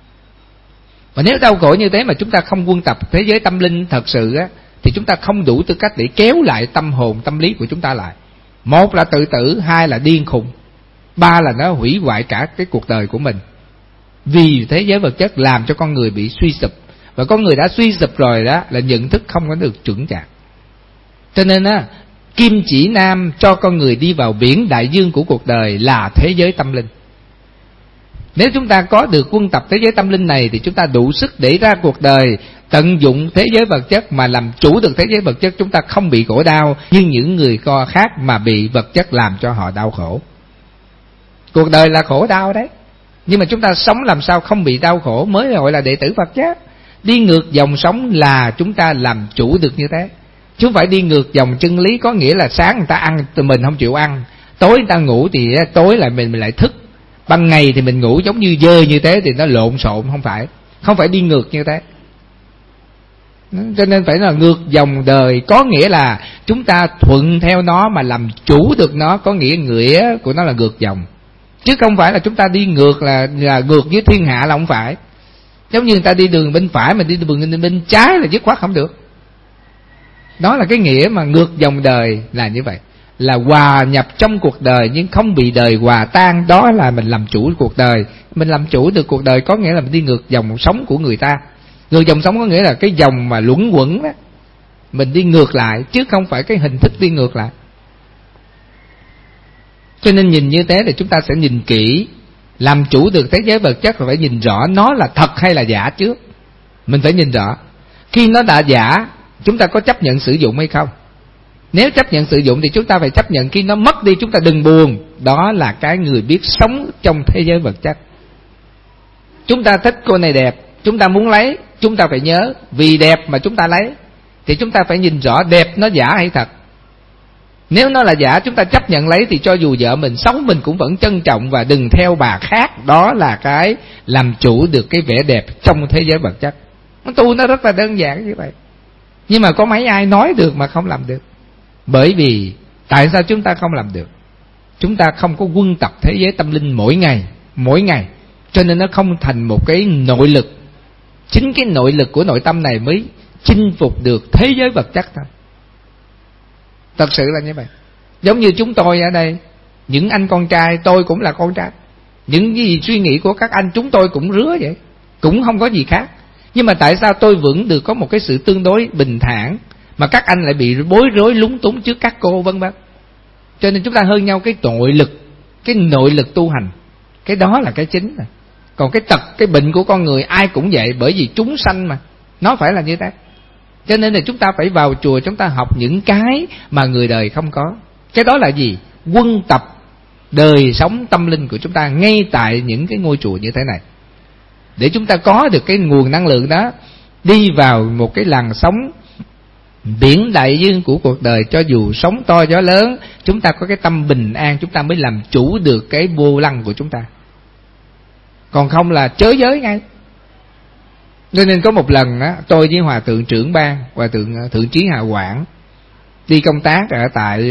Mà nếu đau khổ như thế mà chúng ta không quân tập thế giới tâm linh thật sự á, thì chúng ta không đủ tư cách để kéo lại tâm hồn, tâm lý của chúng ta lại. Một là tự tử, hai là điên khùng, ba là nó hủy hoại cả cái cuộc đời của mình. Vì thế giới vật chất làm cho con người bị suy sụp. Và con người đã suy sụp rồi đó là nhận thức không có được chuẩn chạc. Cho nên á, kim chỉ nam cho con người đi vào biển đại dương của cuộc đời là thế giới tâm linh. Nếu chúng ta có được quân tập thế giới tâm linh này thì chúng ta đủ sức để ra cuộc đời tận dụng thế giới vật chất mà làm chủ được thế giới vật chất. Chúng ta không bị khổ đau như những người khác mà bị vật chất làm cho họ đau khổ. Cuộc đời là khổ đau đấy, nhưng mà chúng ta sống làm sao không bị đau khổ mới gọi là đệ tử Phật chứ. Đi ngược dòng sống là chúng ta làm chủ được như thế, chứ không phải đi ngược dòng chân lý. Có nghĩa là sáng người ta ăn thì mình không chịu ăn, tối người ta ngủ thì tối lại mình, mình lại thức, ban ngày thì mình ngủ giống như dơ như thế thì nó lộn xộn. Không phải, không phải đi ngược như thế. Cho nên phải là ngược dòng đời, có nghĩa là chúng ta thuận theo nó mà làm chủ được nó, có nghĩa nghĩa của nó là ngược dòng, chứ không phải là chúng ta đi ngược là, là ngược với thiên hạ, là không phải. Giống như người ta đi đường bên phải, mình đi đường bên trái là dứt khoát không được. Đó là cái nghĩa mà ngược dòng đời là như vậy, là hòa nhập trong cuộc đời nhưng không bị đời hòa tan. Đó là mình làm chủ cuộc đời. Mình làm chủ được cuộc đời có nghĩa là mình đi ngược dòng sống của người ta. Ngược dòng sống có nghĩa là cái dòng mà luẩn quẩn đó, mình đi ngược lại, chứ không phải cái hình thức đi ngược lại. Cho nên nhìn như thế thì chúng ta sẽ nhìn kỹ. Làm chủ được thế giới vật chất là phải nhìn rõ nó là thật hay là giả trước. Mình phải nhìn rõ. Khi nó đã giả, chúng ta có chấp nhận sử dụng hay không? Nếu chấp nhận sử dụng thì chúng ta phải chấp nhận khi nó mất đi chúng ta đừng buồn. Đó là cái người biết sống trong thế giới vật chất. Chúng ta thích cô này đẹp, chúng ta muốn lấy, chúng ta phải nhớ vì đẹp mà chúng ta lấy, thì chúng ta phải nhìn rõ đẹp nó giả hay thật. Nếu nó là giả, chúng ta chấp nhận lấy thì cho dù vợ mình sống mình cũng vẫn trân trọng và đừng theo bà khác. Đó là cái làm chủ được cái vẻ đẹp trong thế giới vật chất. Nó tu nó rất là đơn giản như vậy. Nhưng mà có mấy ai nói được mà không làm được. Bởi vì tại sao chúng ta không làm được? Chúng ta không có quân tập thế giới tâm linh mỗi ngày, mỗi ngày. Cho nên nó không thành một cái nội lực. Chính cái nội lực của nội tâm này mới chinh phục được thế giới vật chất thôi. Thật sự là như vậy. Giống như chúng tôi ở đây, những anh con trai, tôi cũng là con trai, những gì suy nghĩ của các anh chúng tôi cũng rứa vậy, cũng không có gì khác. Nhưng mà tại sao tôi vẫn được có một cái sự tương đối bình thản, mà các anh lại bị bối rối lúng túng trước các cô vân vân? Cho nên chúng ta hơn nhau cái nội lực, cái nội lực tu hành, cái đó là cái chính này. Còn cái tật, cái bệnh của con người ai cũng vậy, bởi vì chúng sanh mà, nó phải là như thế. Cho nên là chúng ta phải vào chùa, chúng ta học những cái mà người đời không có. Cái đó là gì? Quân tập đời sống tâm linh của chúng ta ngay tại những cái ngôi chùa như thế này, để chúng ta có được cái nguồn năng lượng đó, đi vào một cái làn sóng biển đại dương của cuộc đời. Cho dù sóng to gió lớn, chúng ta có cái tâm bình an, chúng ta mới làm chủ được cái vô lăng của chúng ta. Còn không là chớ giới ngay. Cho nên có một lần đó, tôi với hòa thượng trưởng ban, hòa thượng thượng trí Hà Quảng, đi công tác ở tại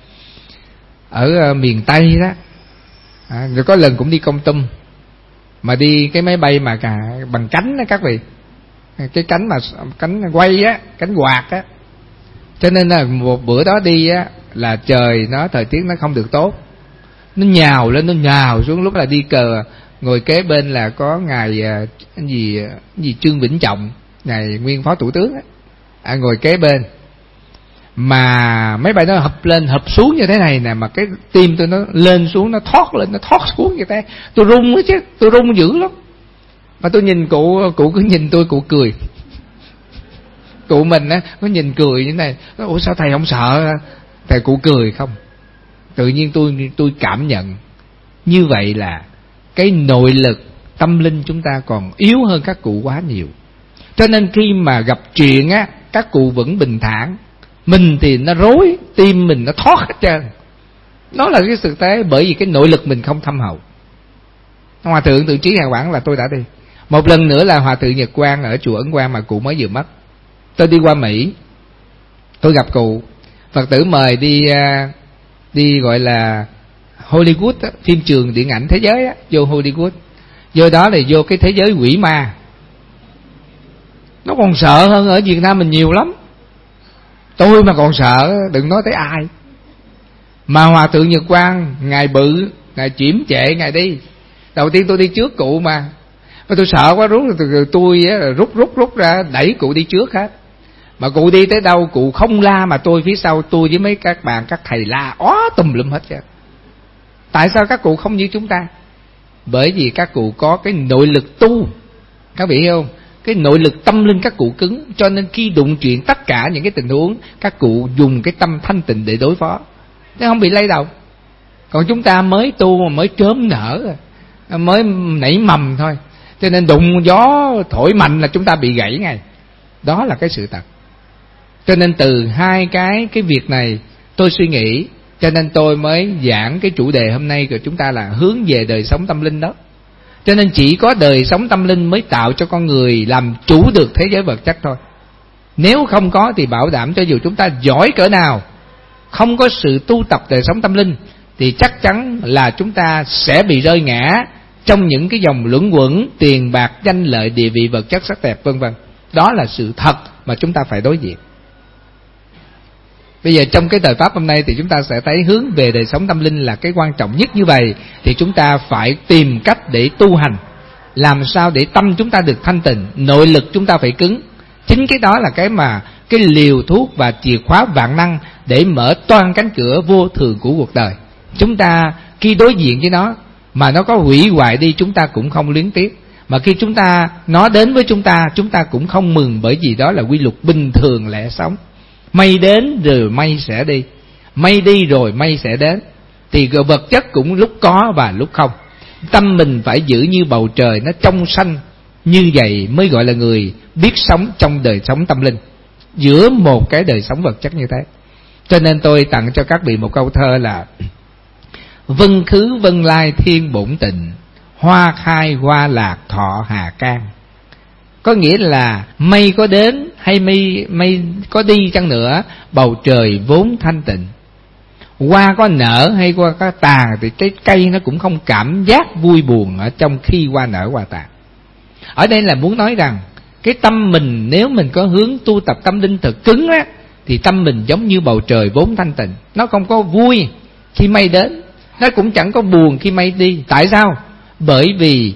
ở miền Tây đó, à, rồi có lần cũng đi Kon Tum, mà đi cái máy bay mà cả bằng cánh đó các vị, cái cánh mà cánh quay á, cánh quạt á. Cho nên là một bữa đó đi á, là trời nó thời tiết nó không được tốt, nó nhào lên, nó nhào xuống. Lúc là đi cờ, ngồi kế bên là có ngài cái gì cái gì Trương Vĩnh Trọng, ngài nguyên phó thủ tướng á, à, ngồi kế bên. Mà máy bay nó hập lên hập xuống như thế này nè, mà cái tim tôi nó lên xuống, nó thoát lên nó thoát xuống như thế, tôi run chứ, tôi run dữ lắm. Mà tôi nhìn cụ, cụ cứ nhìn tôi, cụ cười. Cụ mình á, nó nhìn cười như thế này. Ủa sao thầy không sợ? Thầy cụ cười không. Tự nhiên tôi tôi cảm nhận như vậy là cái nội lực tâm linh chúng ta còn yếu hơn các cụ quá nhiều. Cho nên khi mà gặp chuyện á, các cụ vẫn bình thản, mình thì nó rối, tim mình nó thoát hết trơn. Đó là cái thực tế, bởi vì cái nội lực mình không thâm hậu. Hòa thượng Tự Trí Hà Quảng là tôi đã đi. Một lần nữa là hòa thượng Nhật Quang ở chùa Ấn Quang mà cụ mới vừa mất. Tôi đi qua Mỹ, tôi gặp cụ, Phật tử mời đi đi gọi là Hollywood á, phim trường điện ảnh thế giới á, vô Hollywood. Vô đó là vô cái thế giới quỷ ma. Nó còn sợ hơn ở Việt Nam mình nhiều lắm. Tôi mà còn sợ, đừng nói tới ai. Mà hòa thượng Nhật Quang, ngài bự, ngài chiếm trệ, ngài đi. Đầu tiên tôi đi trước cụ mà, mà tôi sợ quá, rút rồi tôi rút rút rút ra đẩy cụ đi trước hết. Mà cụ đi tới đâu cụ không la, mà tôi phía sau, tôi với mấy các bạn các thầy la ó tùm lum hết trơn. Tại sao các cụ không như chúng ta? Bởi vì các cụ có cái nội lực tu, các vị hiểu không? Cái nội lực tâm linh các cụ cứng, cho nên khi đụng chuyện tất cả những cái tình huống, các cụ dùng cái tâm thanh tịnh để đối phó, chứ không bị lay đầu. Còn chúng ta mới tu mà mới chớm nở, mới nảy mầm thôi, cho nên đụng gió thổi mạnh là chúng ta bị gãy ngay. Đó là cái sự thật. Cho nên từ hai cái cái việc này tôi suy nghĩ, cho nên tôi mới giảng cái chủ đề hôm nay của chúng ta là hướng về đời sống tâm linh đó. Cho nên chỉ có đời sống tâm linh mới tạo cho con người làm chủ được thế giới vật chất thôi. Nếu không có thì bảo đảm cho dù chúng ta giỏi cỡ nào, không có sự tu tập đời sống tâm linh, thì chắc chắn là chúng ta sẽ bị rơi ngã trong những cái dòng luẩn quẩn tiền bạc, danh lợi, địa vị, vật chất, sắc đẹp vân vân. Đó là sự thật mà chúng ta phải đối diện. Bây giờ trong cái thời pháp hôm nay thì chúng ta sẽ thấy hướng về đời sống tâm linh là cái quan trọng nhất như vậy. Thì chúng ta phải tìm cách để tu hành, làm sao để tâm chúng ta được thanh tịnh, nội lực chúng ta phải cứng. Chính cái đó là cái mà cái liều thuốc và chìa khóa vạn năng để mở toang cánh cửa vô thường của cuộc đời. Chúng ta khi đối diện với nó mà nó có hủy hoại đi, chúng ta cũng không luyến tiếc. Mà khi chúng ta nó đến với chúng ta, chúng ta cũng không mừng, bởi vì đó là quy luật bình thường lẽ sống. Mây đến rồi mây sẽ đi, mây đi rồi mây sẽ đến. Thì vật chất cũng lúc có và lúc không. Tâm mình phải giữ như bầu trời nó trong xanh, như vậy mới gọi là người biết sống trong đời sống tâm linh, giữa một cái đời sống vật chất như thế. Cho nên tôi tặng cho các vị một câu thơ là: vân khứ vân lai thiên bổn tịnh, hoa khai hoa lạc thọ hà can. Có nghĩa là mây có đến hay mây mây có đi chăng nữa, bầu trời vốn thanh tịnh. Hoa có nở hay hoa có tàn thì cái cây nó cũng không cảm giác vui buồn ở trong khi hoa nở hoa tàn. Ở đây là muốn nói rằng cái tâm mình nếu mình có hướng tu tập tâm linh thật cứng á, thì tâm mình giống như bầu trời vốn thanh tịnh. Nó không có vui khi mây đến, nó cũng chẳng có buồn khi mây đi. Tại sao? Bởi vì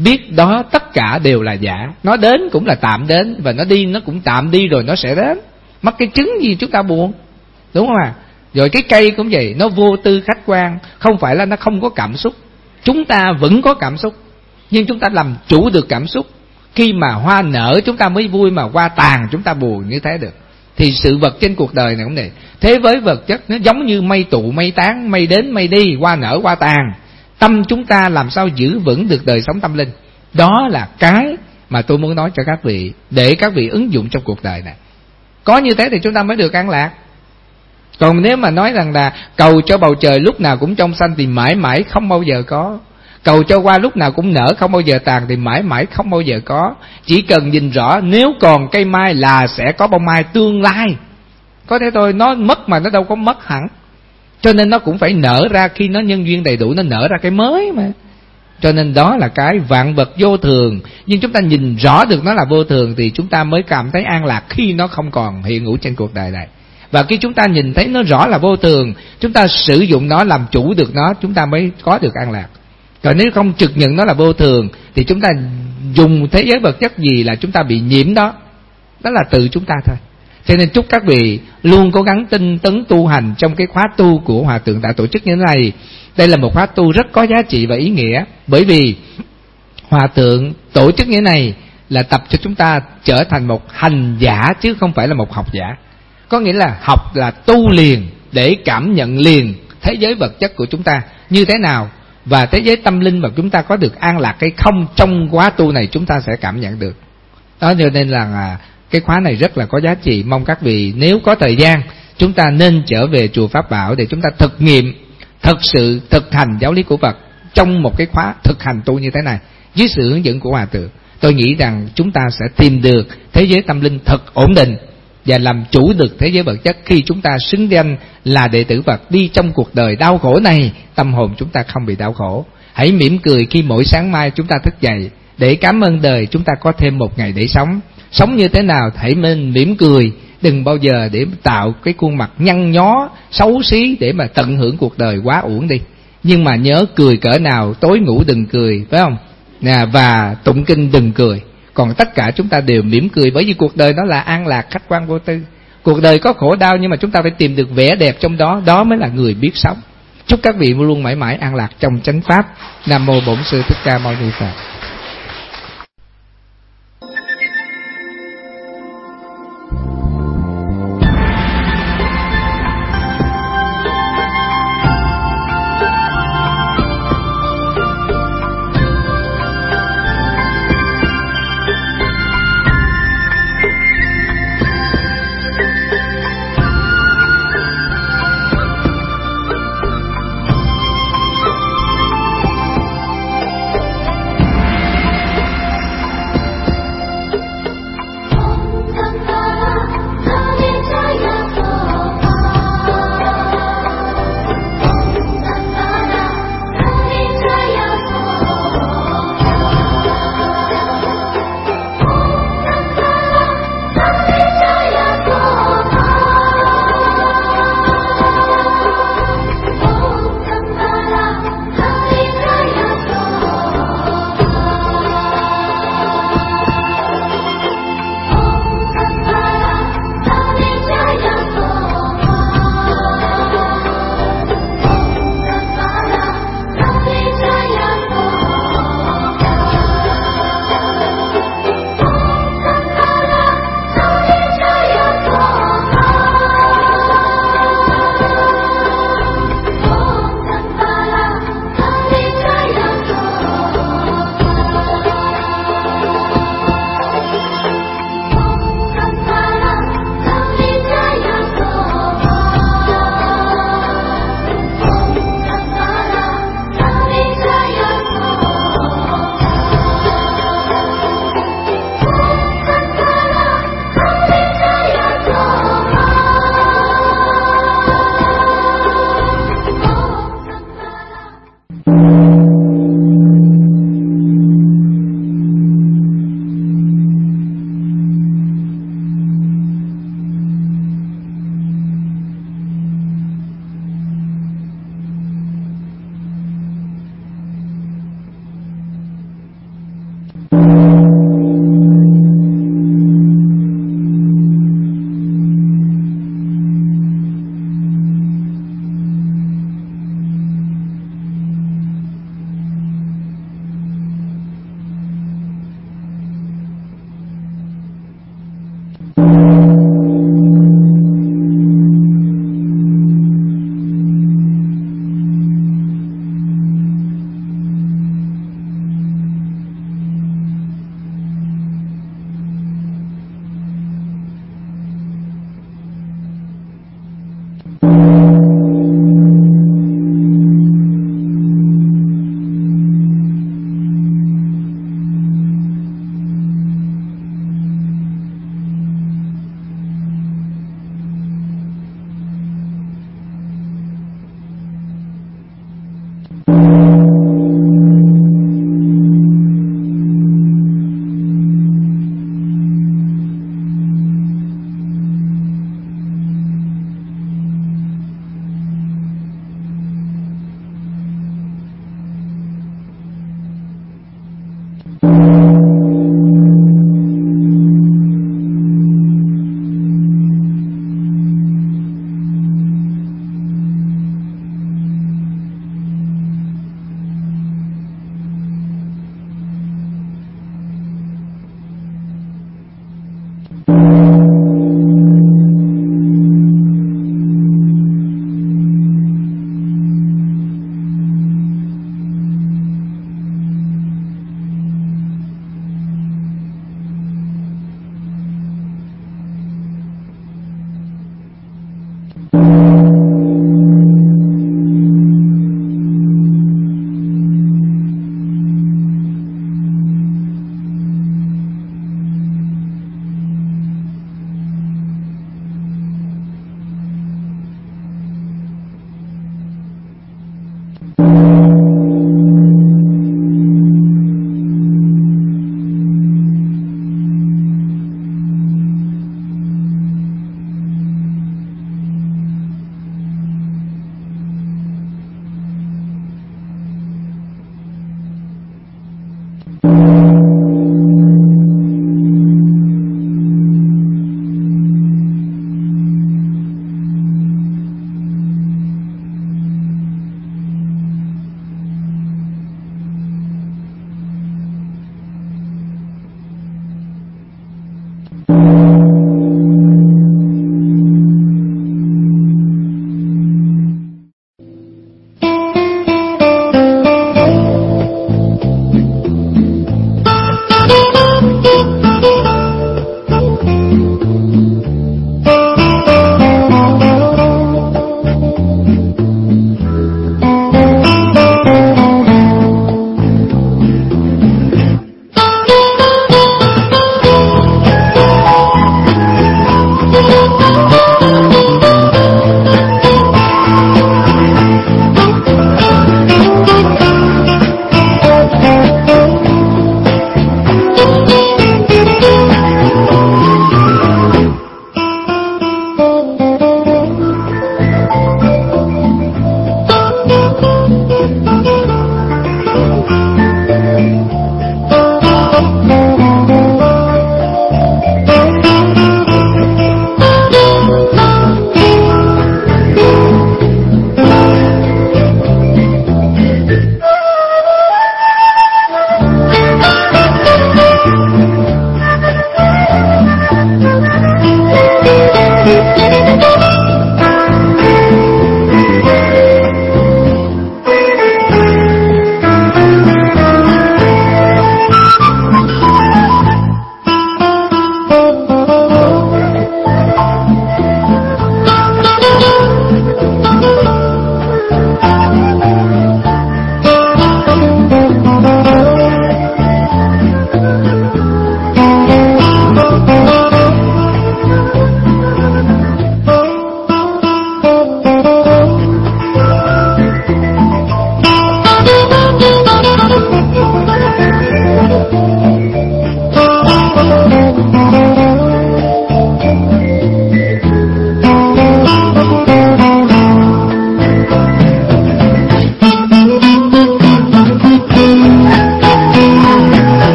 biết đó tất cả đều là giả. Nó đến cũng là tạm đến, và nó đi nó cũng tạm đi rồi nó sẽ đến. Mất cái trứng gì chúng ta buồn, đúng không ạ? À? Rồi cái cây cũng vậy, nó vô tư khách quan, không phải là nó không có cảm xúc. Chúng ta vẫn có cảm xúc, nhưng chúng ta làm chủ được cảm xúc. Khi mà hoa nở chúng ta mới vui, mà hoa tàn chúng ta buồn, như thế được. Thì sự vật trên cuộc đời này cũng vậy. Thế với vật chất nó giống như mây tụ mây tán, mây đến mây đi, hoa nở hoa tàn. Tâm chúng ta làm sao giữ vững được đời sống tâm linh? Đó là cái mà tôi muốn nói cho các vị, để các vị ứng dụng trong cuộc đời này. Có như thế thì chúng ta mới được an lạc. Còn nếu mà nói rằng là cầu cho bầu trời lúc nào cũng trong xanh thì mãi mãi không bao giờ có. Cầu cho hoa lúc nào cũng nở không bao giờ tàn thì mãi mãi không bao giờ có. Chỉ cần nhìn rõ, nếu còn cây mai là sẽ có bông mai tương lai. Có thế thôi, nó mất mà nó đâu có mất hẳn. Cho nên nó cũng phải nở ra, khi nó nhân duyên đầy đủ nó nở ra cái mới mà. Cho nên đó là cái vạn vật vô thường. Nhưng chúng ta nhìn rõ được nó là vô thường thì chúng ta mới cảm thấy an lạc khi nó không còn hiện hữu trên cuộc đời này. Và khi chúng ta nhìn thấy nó rõ là vô thường, chúng ta sử dụng nó, làm chủ được nó, chúng ta mới có được an lạc. Còn nếu không trực nhận nó là vô thường thì chúng ta dùng thế giới vật chất gì là chúng ta bị nhiễm đó. Đó là từ chúng ta thôi. Cho nên chúc các vị luôn cố gắng tinh tấn tu hành trong cái khóa tu của Hòa Thượng đã tổ chức như thế này. Đây là một khóa tu rất có giá trị và ý nghĩa. Bởi vì Hòa Thượng tổ chức như thế này là tập cho chúng ta trở thành một hành giả, chứ không phải là một học giả. Có nghĩa là học là tu liền, để cảm nhận liền thế giới vật chất của chúng ta như thế nào, và thế giới tâm linh mà chúng ta có được an lạc hay không, trong khóa tu này chúng ta sẽ cảm nhận được. Đó, cho nên là cái khóa này rất là có giá trị. Mong các vị nếu có thời gian, chúng ta nên trở về chùa Pháp Bảo để chúng ta thực nghiệm, thực sự thực hành giáo lý của Phật trong một cái khóa thực hành tu như thế này, dưới sự hướng dẫn của Hòa Thượng. Tôi nghĩ rằng chúng ta sẽ tìm được thế giới tâm linh thật ổn định và làm chủ được thế giới vật chất khi chúng ta xứng danh là đệ tử Phật. Đi trong cuộc đời đau khổ này, tâm hồn chúng ta không bị đau khổ. Hãy mỉm cười khi mỗi sáng mai chúng ta thức dậy, để cảm ơn đời chúng ta có thêm một ngày để sống. Sống như thế nào hãy nên mỉm cười, đừng bao giờ để tạo cái khuôn mặt nhăn nhó xấu xí để mà tận hưởng cuộc đời quá uổng đi. Nhưng mà nhớ cười cỡ nào tối ngủ đừng cười, phải không? Nè, và tụng kinh đừng cười. Còn tất cả chúng ta đều mỉm cười, bởi vì cuộc đời đó là an lạc khách quan vô tư. Cuộc đời có khổ đau nhưng mà chúng ta phải tìm được vẻ đẹp trong đó, đó mới là người biết sống. Chúc các vị luôn mãi mãi an lạc trong chánh pháp. Nam mô Bổn Sư Thích Ca Mâu Ni Phật. you